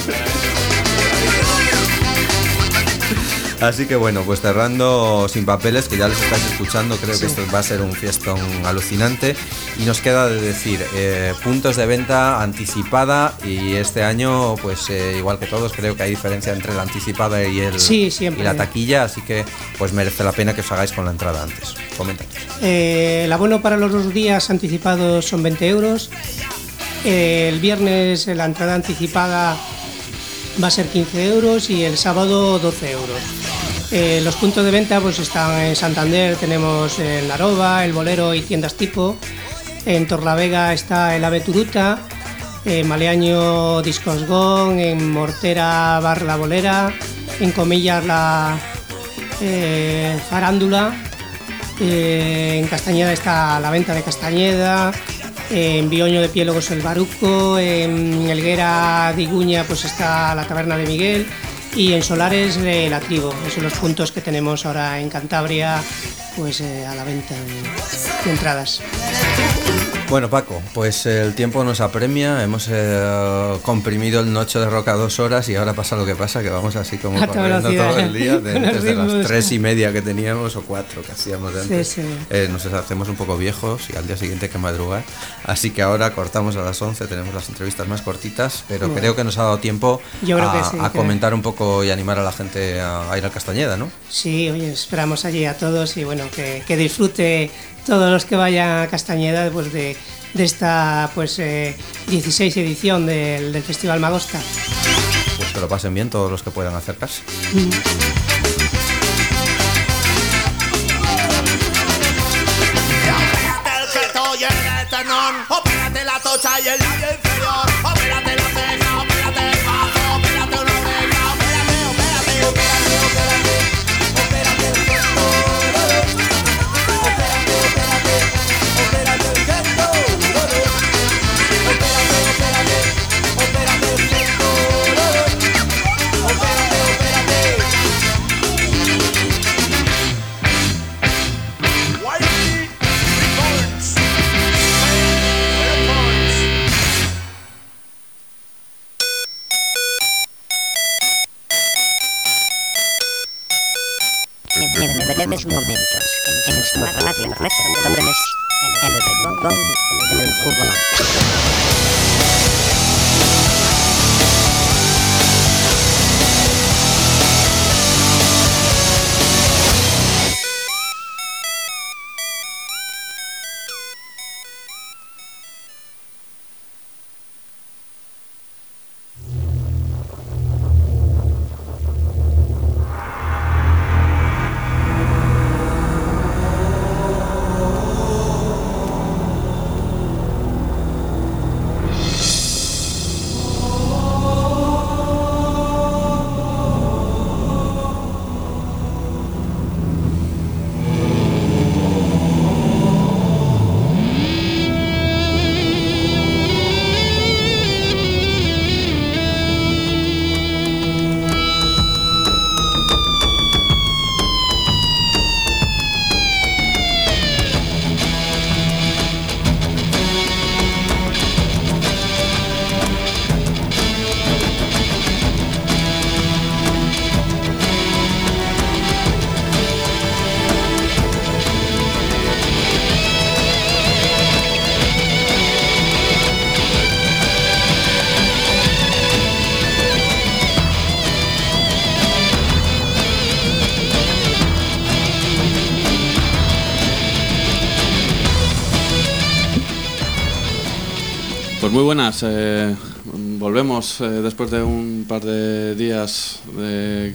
Así que bueno, pues cerrando Sin Papeles, que ya les estáis escuchando, creo sí. que esto va a ser un fiestón alucinante. Y nos queda de decir, eh, puntos de venta anticipada, y este año, pues eh, igual que todos, creo que hay diferencia entre la anticipada y, el, sí, y la taquilla, así que pues merece la pena que os hagáis con la entrada antes. Coméntanos. Eh, el abono para los dos días anticipados son veinte euros. Eh, el viernes la entrada anticipada va a ser quince euros y el sábado doce euros. Eh, los puntos de venta pues están en Santander, tenemos en Laroba, El Bolero y tiendas tipo. En Torlavega está el Ave Turuta, en Maleaño Discos Gong, en Mortera Bar La Bolera, en Comillas la eh, Farándula, eh, en Castañeda está la venta de Castañeda, en Bioño de Piélogos el Baruco, en Helguera de Iguña pues está la Taberna de Miguel y en Solares eh, la Trigo. Esos son los puntos que tenemos ahora en Cantabria pues eh, a la venta de, de entradas. Bueno, Paco, pues el tiempo nos apremia, hemos eh, comprimido el Noche de Rock a dos horas y ahora pasa lo que pasa, que vamos así como a corriendo todo el día, de, desde ritmos. las tres y media que teníamos o cuatro que hacíamos de antes. Sí, sí. Eh, nos hacemos un poco viejos y al día siguiente hay que madrugar, así que ahora cortamos a las once, tenemos las entrevistas más cortitas, pero bueno, creo que nos ha dado tiempo Yo creo a, que sí, a que... comentar un poco y animar a la gente a, a ir al Castañeda, ¿no? Sí, oye, esperamos allí a todos y bueno, que, que disfrute todos los que vayan a Castañeda pues de de esta pues eh, dieciséis edición del, del Festival Magosta. Pues que lo pasen bien todos los que puedan acercarse. Mm. Opérate la tocha y el labio inferior, opérate la ceja, opérate el bajo, opérate una oreja, opérate, opérate, opérate, opérate, opérate el gesto, opérate, opérate, opérate el gesto, opérate, opérate, opérate el gesto, opérate, opérate. breves momentos en nuestra radio nuestra Pues muy buenas, eh, volvemos eh, después de un par de días de,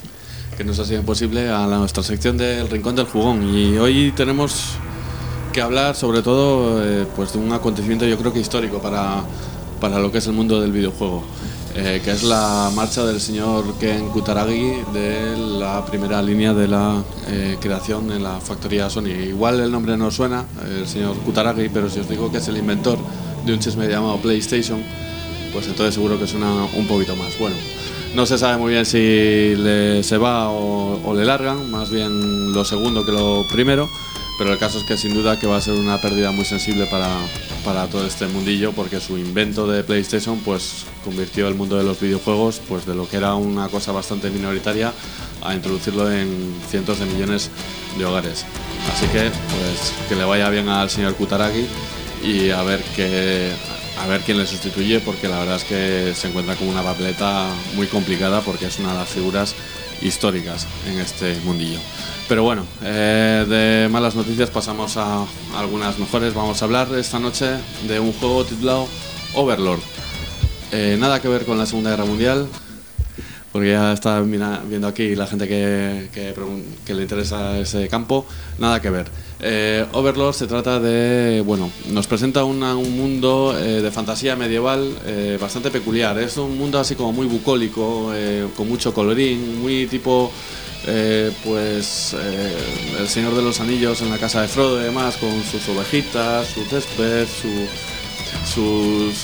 que nos ha sido imposible a la, nuestra sección del Rincón del Jugón, y hoy tenemos que hablar sobre todo eh, pues de un acontecimiento yo creo que histórico para, para lo que es el mundo del videojuego, eh, que es la marcha del señor Ken Kutaragi de la primera línea de la eh, creación en la factoría Sony. Igual el nombre no suena, el señor Kutaragi, pero si os digo que es el inventor de un chisme llamado PlayStation, pues entonces seguro que suena un poquito más. Bueno, no se sabe muy bien si le, se va o, o le largan, más bien lo segundo que lo primero, pero el caso es que sin duda que va a ser una pérdida muy sensible para, para todo este mundillo, porque su invento de PlayStation pues convirtió el mundo de los videojuegos pues de lo que era una cosa bastante minoritaria a introducirlo en cientos de millones de hogares. Así que pues que le vaya bien al señor Kutaragi y a ver qué, a ver quién le sustituye, porque la verdad es que se encuentra con una papeleta muy complicada, porque es una de las figuras históricas en este mundillo. Pero bueno, eh, de malas noticias pasamos a algunas mejores. Vamos a hablar esta noche de un juego titulado Overlord. Eh, nada que ver con la Segunda Guerra Mundial, porque ya está mira, viendo aquí la gente que, que, que le interesa ese campo. Nada que ver. Eh, Overlord se trata de, bueno, nos presenta una, un mundo eh, de fantasía medieval eh, bastante peculiar. Es un mundo así como muy bucólico, eh, con mucho colorín, muy tipo, eh, pues, eh, el Señor de los Anillos en la casa de Frodo y demás, con sus ovejitas, su césped, su, sus...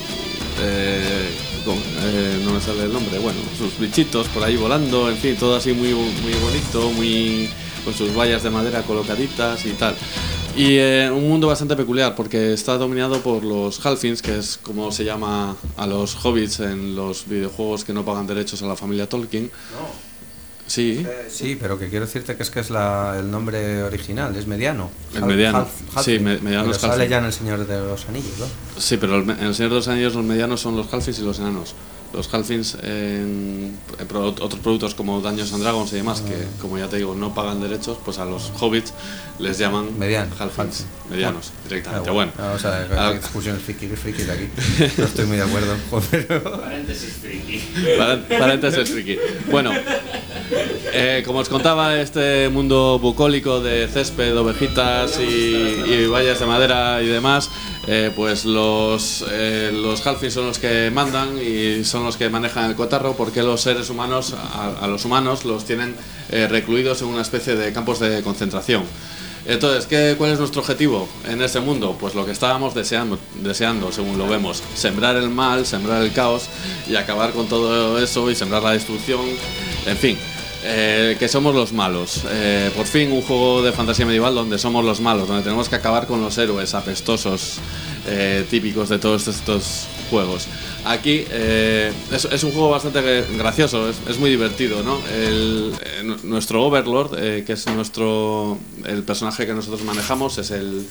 Eh, con, eh, no me sale el nombre, bueno, sus bichitos por ahí volando, en fin, todo así muy, muy bonito, muy... con sus vallas de madera colocaditas y tal. Y eh, un mundo bastante peculiar, porque está dominado por los Halflings, que es como se llama a los hobbits en los videojuegos que no pagan derechos a la familia Tolkien. No. Sí. Eh, sí, pero que quiero decirte que es que es la, el nombre original, es mediano. El mediano. Half, half, sí, me, mediano es Halfling. Sale ya en El Señor de los Anillos, ¿no? Sí, pero el, en El Señor de los Anillos los medianos son los Halflings y los enanos. Los Halflings en, en otros productos como Dungeons and Dragons y demás, que como ya te digo no pagan derechos, pues a los hobbits les llaman medianos, Halflings, medianos, bueno, directamente. Ah, bueno, bueno. No, o sea, la discusión friki, friki de aquí. No estoy muy de acuerdo. Pero... Paréntesis friki. Paréntesis friki. Bueno, eh, como os contaba, este mundo bucólico de césped, ovejitas y, y vallas de madera y demás, eh, pues los, eh, los Halflings son los que mandan y son los que manejan el cotarro, porque los seres humanos, a, a los humanos, los tienen eh, recluidos en una especie de campos de concentración. Entonces, ¿qué, ¿cuál es nuestro objetivo en este mundo? Pues lo que estábamos deseando, deseando, según lo vemos, sembrar el mal, sembrar el caos y acabar con todo eso y sembrar la destrucción, en fin. Eh, que somos los malos. Eh, por fin un juego de fantasía medieval donde somos los malos, donde tenemos que acabar con los héroes apestosos eh, típicos de todos estos juegos. Aquí eh, es, es un juego bastante gracioso, es, es muy divertido, ¿no? El, eh, nuestro Overlord, eh, que es nuestro el personaje que nosotros manejamos, es el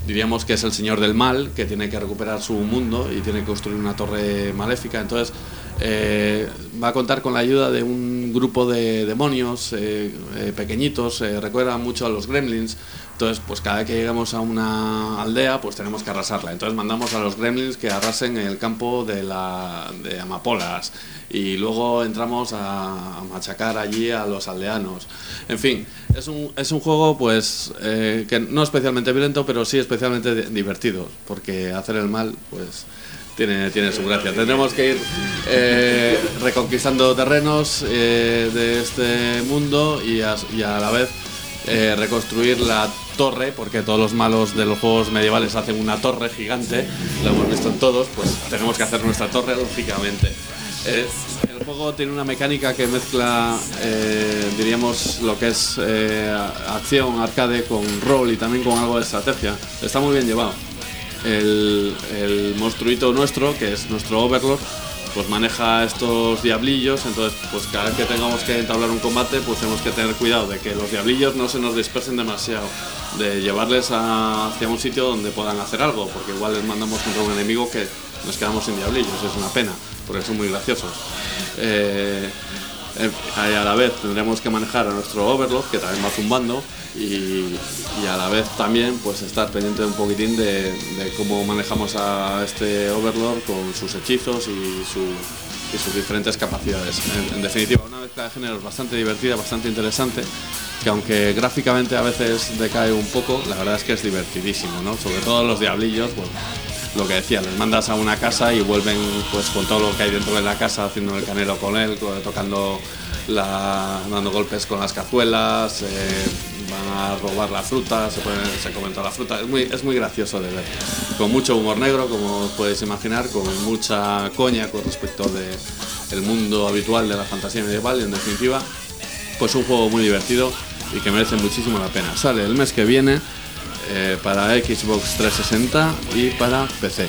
diríamos que es el señor del mal, que tiene que recuperar su mundo y tiene que construir una torre maléfica. Entonces eh, va a contar con la ayuda de un grupo de demonios eh, eh, pequeñitos, eh, recuerdan mucho a los gremlins. Entonces, pues cada vez que llegamos a una aldea, pues tenemos que arrasarla. Entonces mandamos a los gremlins que arrasen el campo de, la, de amapolas. Y luego entramos a, a machacar allí a los aldeanos. En fin, es un, es un juego pues eh, que no especialmente violento, pero sí especialmente de, divertido. Porque hacer el mal, pues tiene, tiene su gracia. Tendremos que ir eh, reconquistando terrenos eh, de este mundo y a, y a la vez eh, reconstruir la torre, porque todos los malos de los juegos medievales hacen una torre gigante, lo hemos visto en todos, pues tenemos que hacer nuestra torre, lógicamente. Eh, el juego tiene una mecánica que mezcla, eh, diríamos, lo que es eh, acción, arcade, con rol y también con algo de estrategia. Está muy bien llevado. El, el monstruito nuestro, que es nuestro Overlord, pues maneja estos diablillos, entonces pues cada vez que tengamos que entablar un combate, pues tenemos que tener cuidado de que los diablillos no se nos dispersen demasiado, de llevarles a, hacia un sitio donde puedan hacer algo, porque igual les mandamos contra un enemigo que nos quedamos sin diablillos, es una pena, porque son muy graciosos. Eh, eh, a la vez tendremos que manejar a nuestro Overlord, que también va zumbando, y, y a la vez también pues estar pendiente un poquitín de, de cómo manejamos a este Overlord con sus hechizos y, su, y sus diferentes capacidades. En, en definitiva, una mezcla de géneros bastante divertida, bastante interesante, que aunque gráficamente a veces decae un poco, la verdad es que es divertidísimo, ¿no? Sobre todo los diablillos, pues, lo que decía, les mandas a una casa y vuelven pues con todo lo que hay dentro de la casa, haciendo el canelo con él, tocando la, dando golpes con las cazuelas, eh, van a robar la fruta, se, pueden, se comen toda la fruta. Es muy, es muy gracioso de ver, con mucho humor negro, como os podéis imaginar, con mucha coña con respecto del mundo habitual de la fantasía medieval, y en definitiva pues un juego muy divertido y que merece muchísimo la pena. Sale el mes que viene Eh, para Xbox trescientos sesenta y para P C.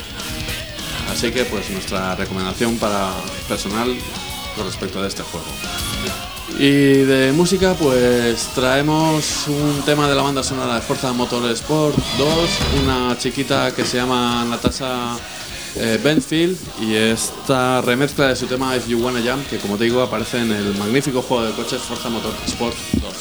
Así que pues nuestra recomendación para personal con respecto a este juego. Y de música pues traemos un tema de la banda sonora de Forza Motorsport dos, una chiquita que se llama Natasha eh, Benfield, y esta remezcla de su tema If You Wanna Jump, que como te digo aparece en el magnífico juego de coches Forza Motorsport dos.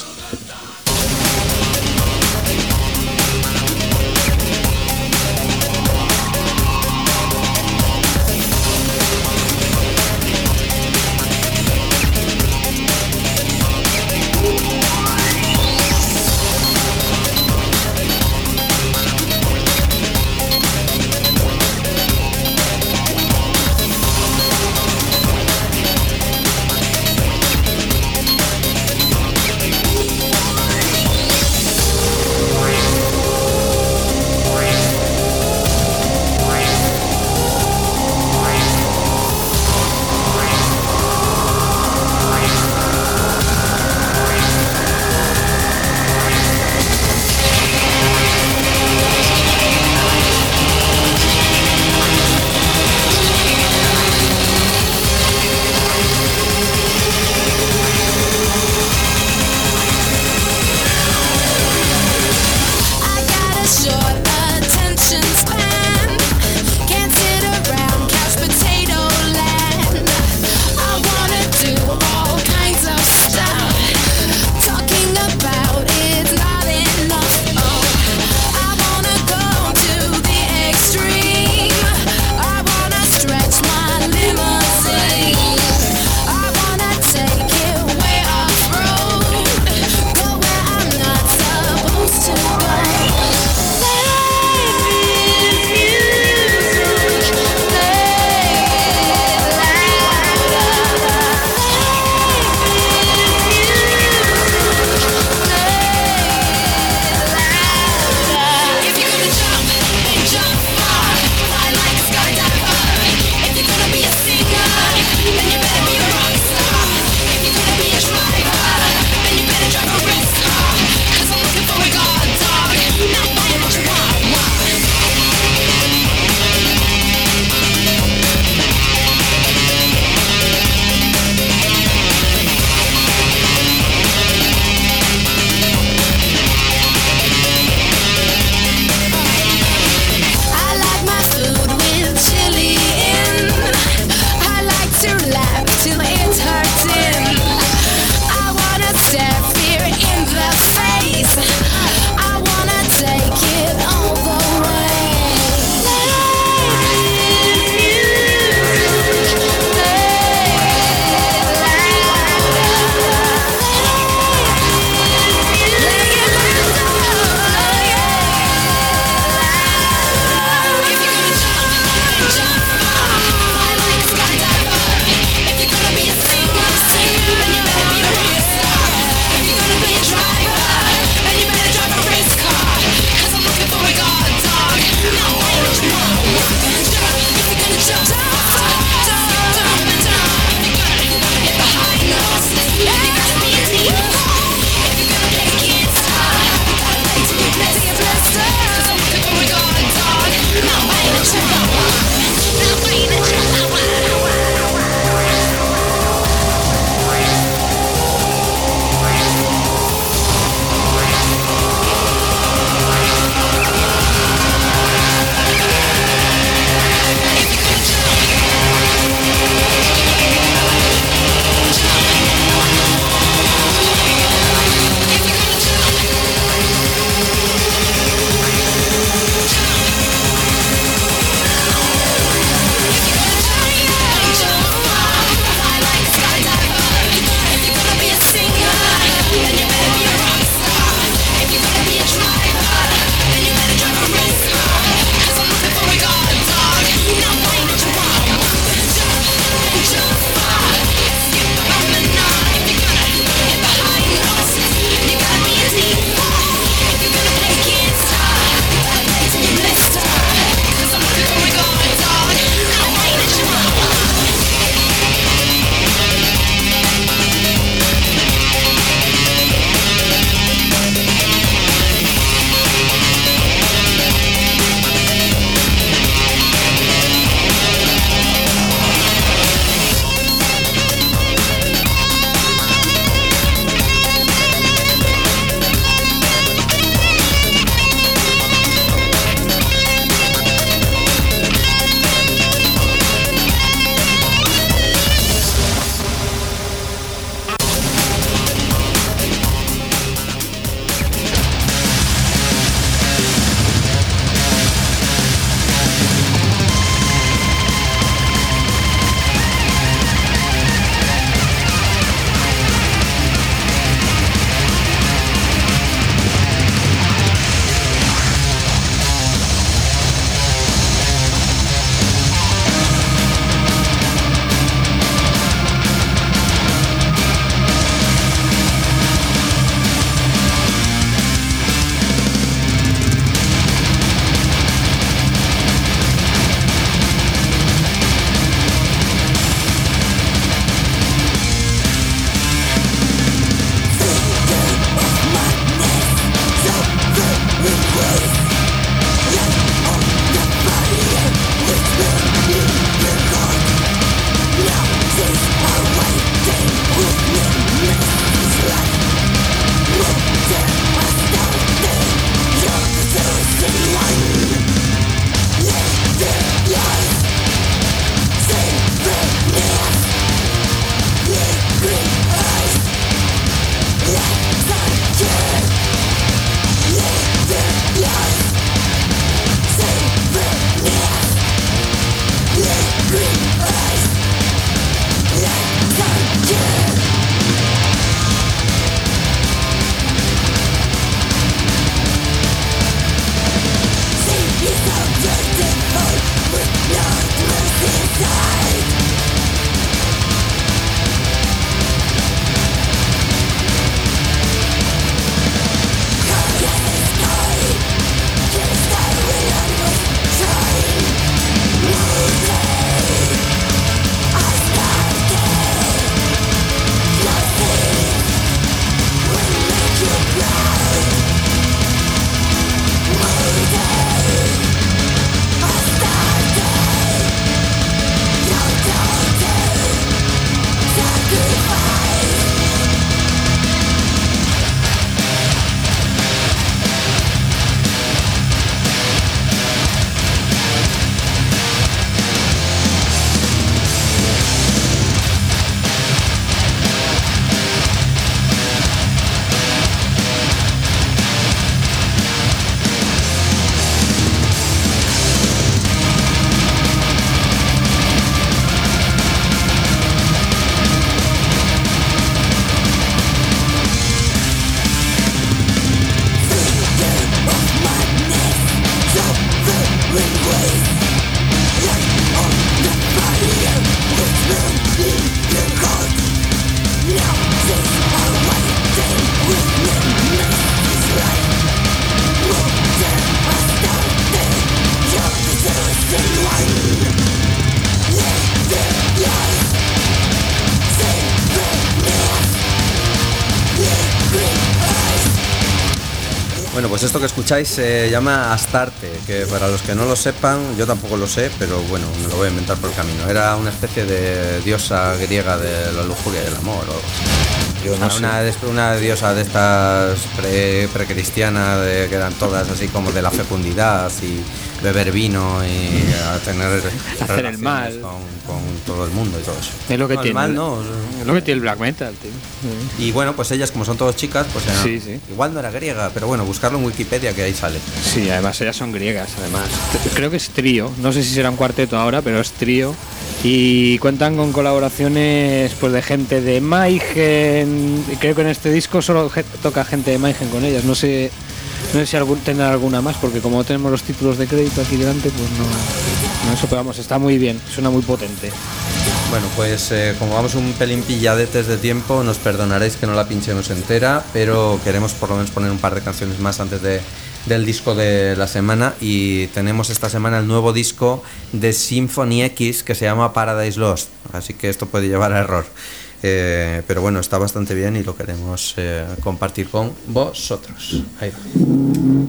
Bueno, pues esto que escucháis se llama Astarte, que para los que no lo sepan, yo tampoco lo sé, pero bueno, me lo voy a inventar por el camino. Era una especie de diosa griega de la lujuria y del amor. O yo no una, sé. una diosa de estas pre, precristiana, de, que eran todas así como de la fecundidad y beber vino y a tener hacer el mal con, con todo el mundo y todo eso. Es lo que no, tiene. El mal, no. Es lo que tiene el black metal, tío. Y bueno, pues ellas, como son todas chicas, pues eran, sí, sí. igual no era griega, pero bueno, buscarlo en Wikipedia que ahí sale. Sí, además ellas son griegas, además. Creo que es trío, no sé si será un cuarteto ahora, pero es trío. Y cuentan con colaboraciones pues de gente de Mayhem. Creo que en este disco solo toca gente de Mayhem con ellas. No sé, no sé si algún, tendrá alguna más, porque como tenemos los títulos de crédito aquí delante, pues no, no eso, pero vamos, está muy bien, suena muy potente. Bueno, pues eh, como vamos un pelín pilladetes de tiempo, nos perdonaréis que no la pinchemos entera, pero queremos por lo menos poner un par de canciones más antes de, del disco de la semana, y tenemos esta semana el nuevo disco de Symphony X que se llama Paradise Lost, así que esto puede llevar a error, eh, pero bueno, está bastante bien y lo queremos eh, compartir con vosotros. Ahí va.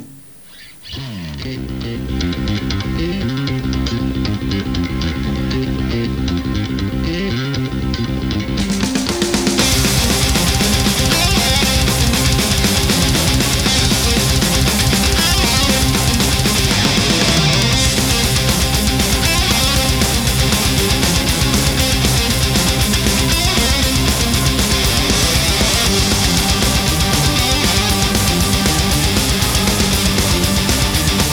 We'll be right back.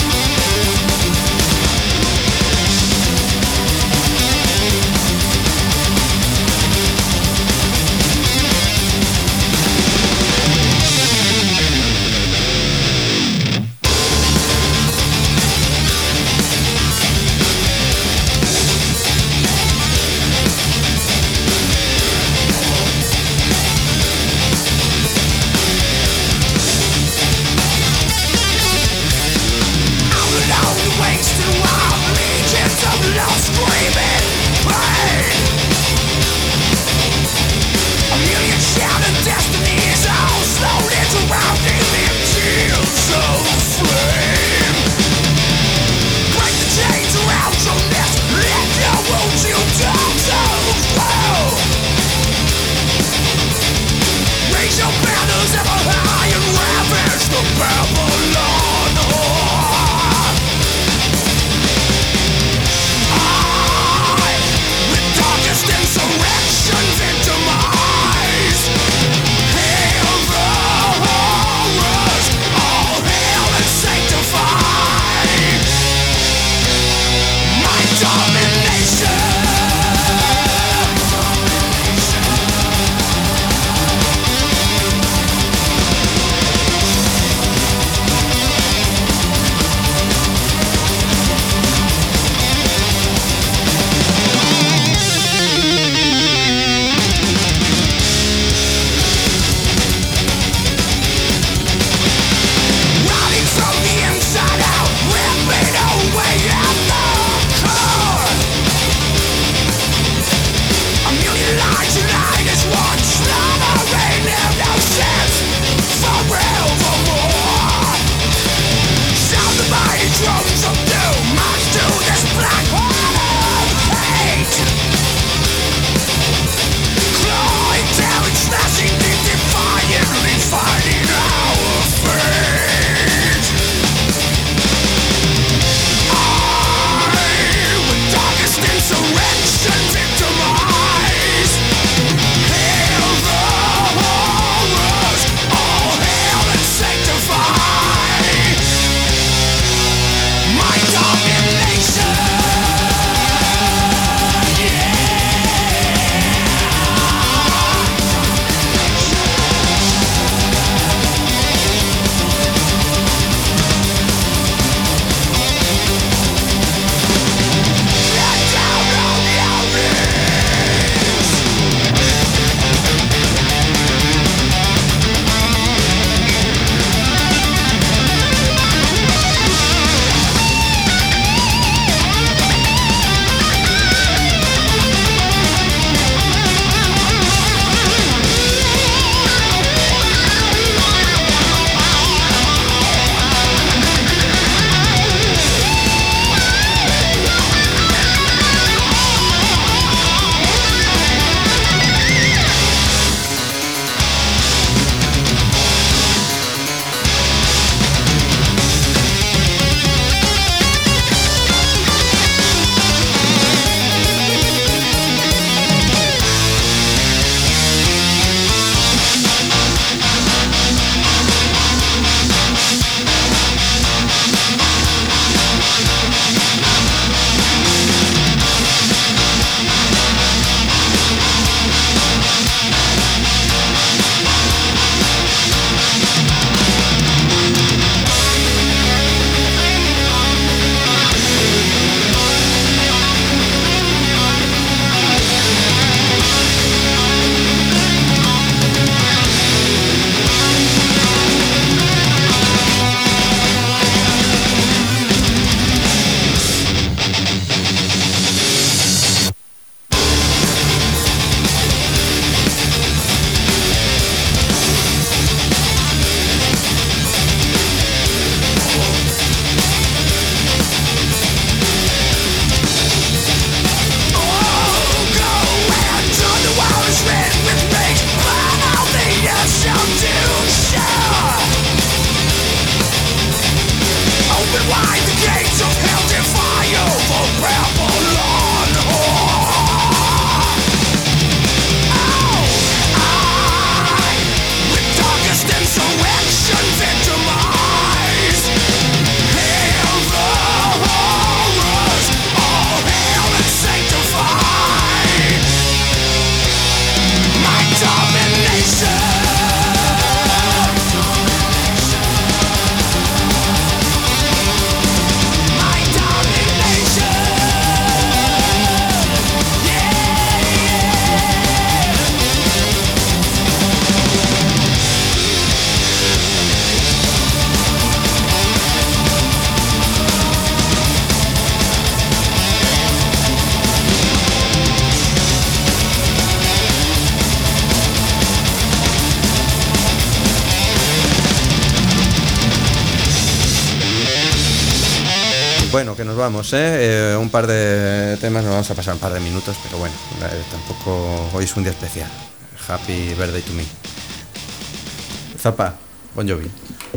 Bueno, que nos vamos, ¿eh? Eh, un par de temas, nos vamos a pasar un par de minutos, pero bueno, eh, tampoco hoy es un día especial. Happy birthday to me. Zapa, Bon Jovi.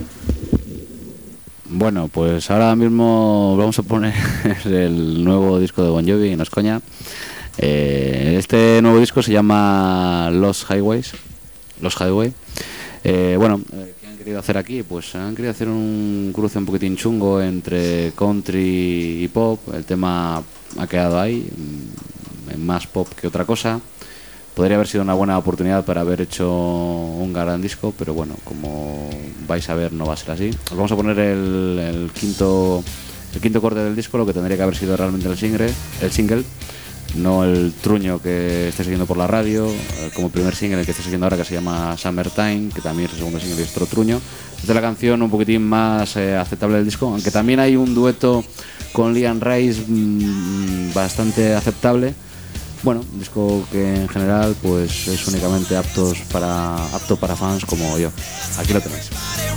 Bueno, pues ahora mismo vamos a poner el nuevo disco de Bon Jovi, no es coña. Eh, este nuevo disco se llama Lost Highways, Lost Highway. Eh, bueno, eh, ¿qué han querido hacer aquí? Pues han querido hacer un cruce un poquitín chungo entre country y pop. El tema ha quedado ahí, más pop que otra cosa. Podría haber sido una buena oportunidad para haber hecho un gran disco, pero bueno, como vais a ver no va a ser así. Os vamos a poner el, el quinto el quinto corte del disco, lo que tendría que haber sido realmente el single, el single, no el truño que estáis siguiendo por la radio, como primer single el que estáis siguiendo ahora, que se llama Summertime, que también es el segundo single y es otro truño. Esta es la canción un poquitín más eh, aceptable del disco, aunque también hay un dueto con Liam Rice mmm, bastante aceptable. Bueno, un disco que en general pues es únicamente aptos para apto para fans como yo. Aquí lo tenéis.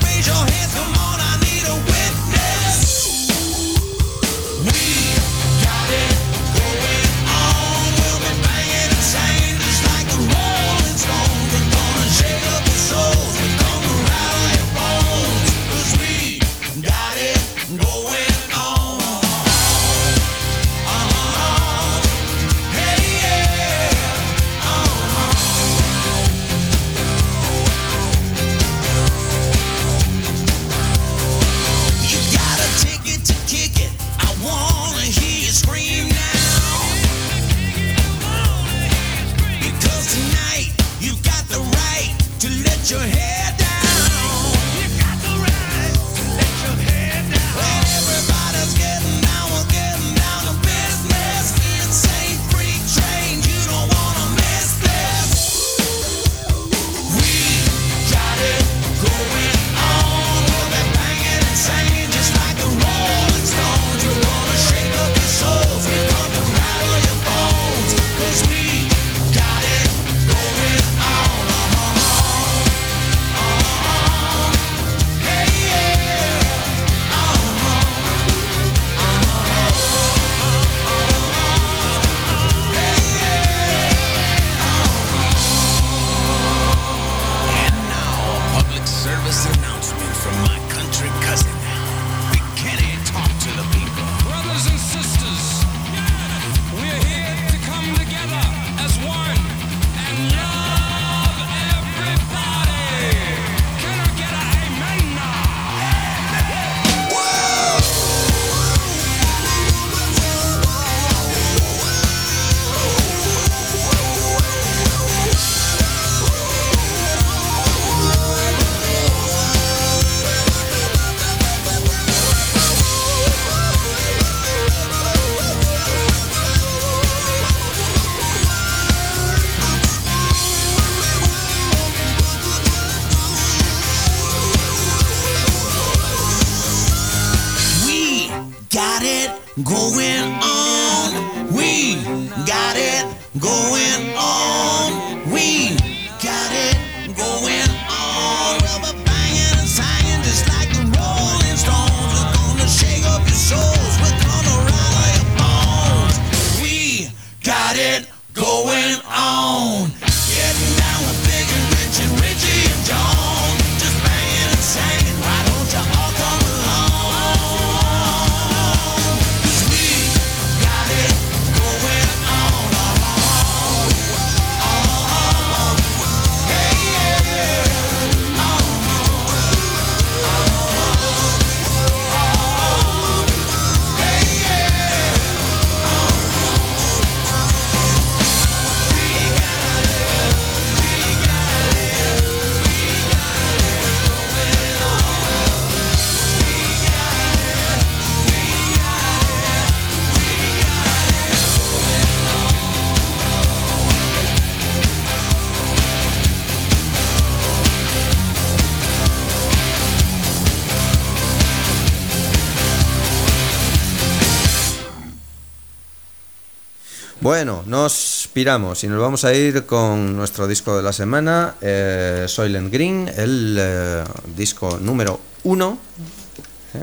Bueno, nos piramos y nos vamos a ir con nuestro disco de la semana, eh, Soylent Green, el eh, disco número uno, eh,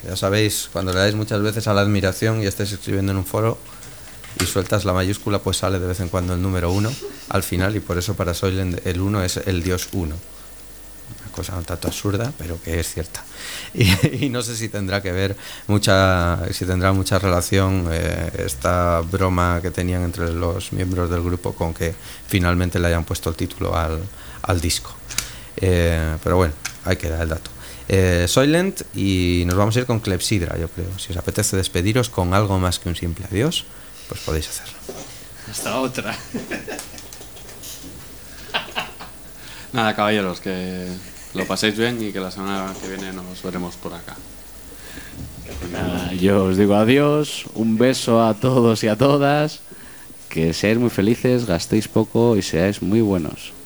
Ya sabéis, cuando le dais muchas veces a la admiración y estáis escribiendo en un foro y sueltas la mayúscula, pues sale de vez en cuando el número uno al final, y por eso para Soylent el uno es el dios uno. Una cosa un tanto absurda, pero que es cierta. Y, y no sé si tendrá que ver mucha, si tendrá mucha relación eh, esta broma que tenían entre los miembros del grupo con que finalmente le hayan puesto el título al, al disco. Eh, pero bueno, ahí queda el dato. Eh, Soylent, y nos vamos a ir con Clepsydra, yo creo. Si os apetece despediros con algo más que un simple adiós, pues podéis hacerlo. Hasta otra. Nada, caballeros, que lo paséis bien y que la semana que viene nos veremos por acá. Nada, yo os digo adiós, un beso a todos y a todas, que seáis muy felices, gastéis poco y seáis muy buenos.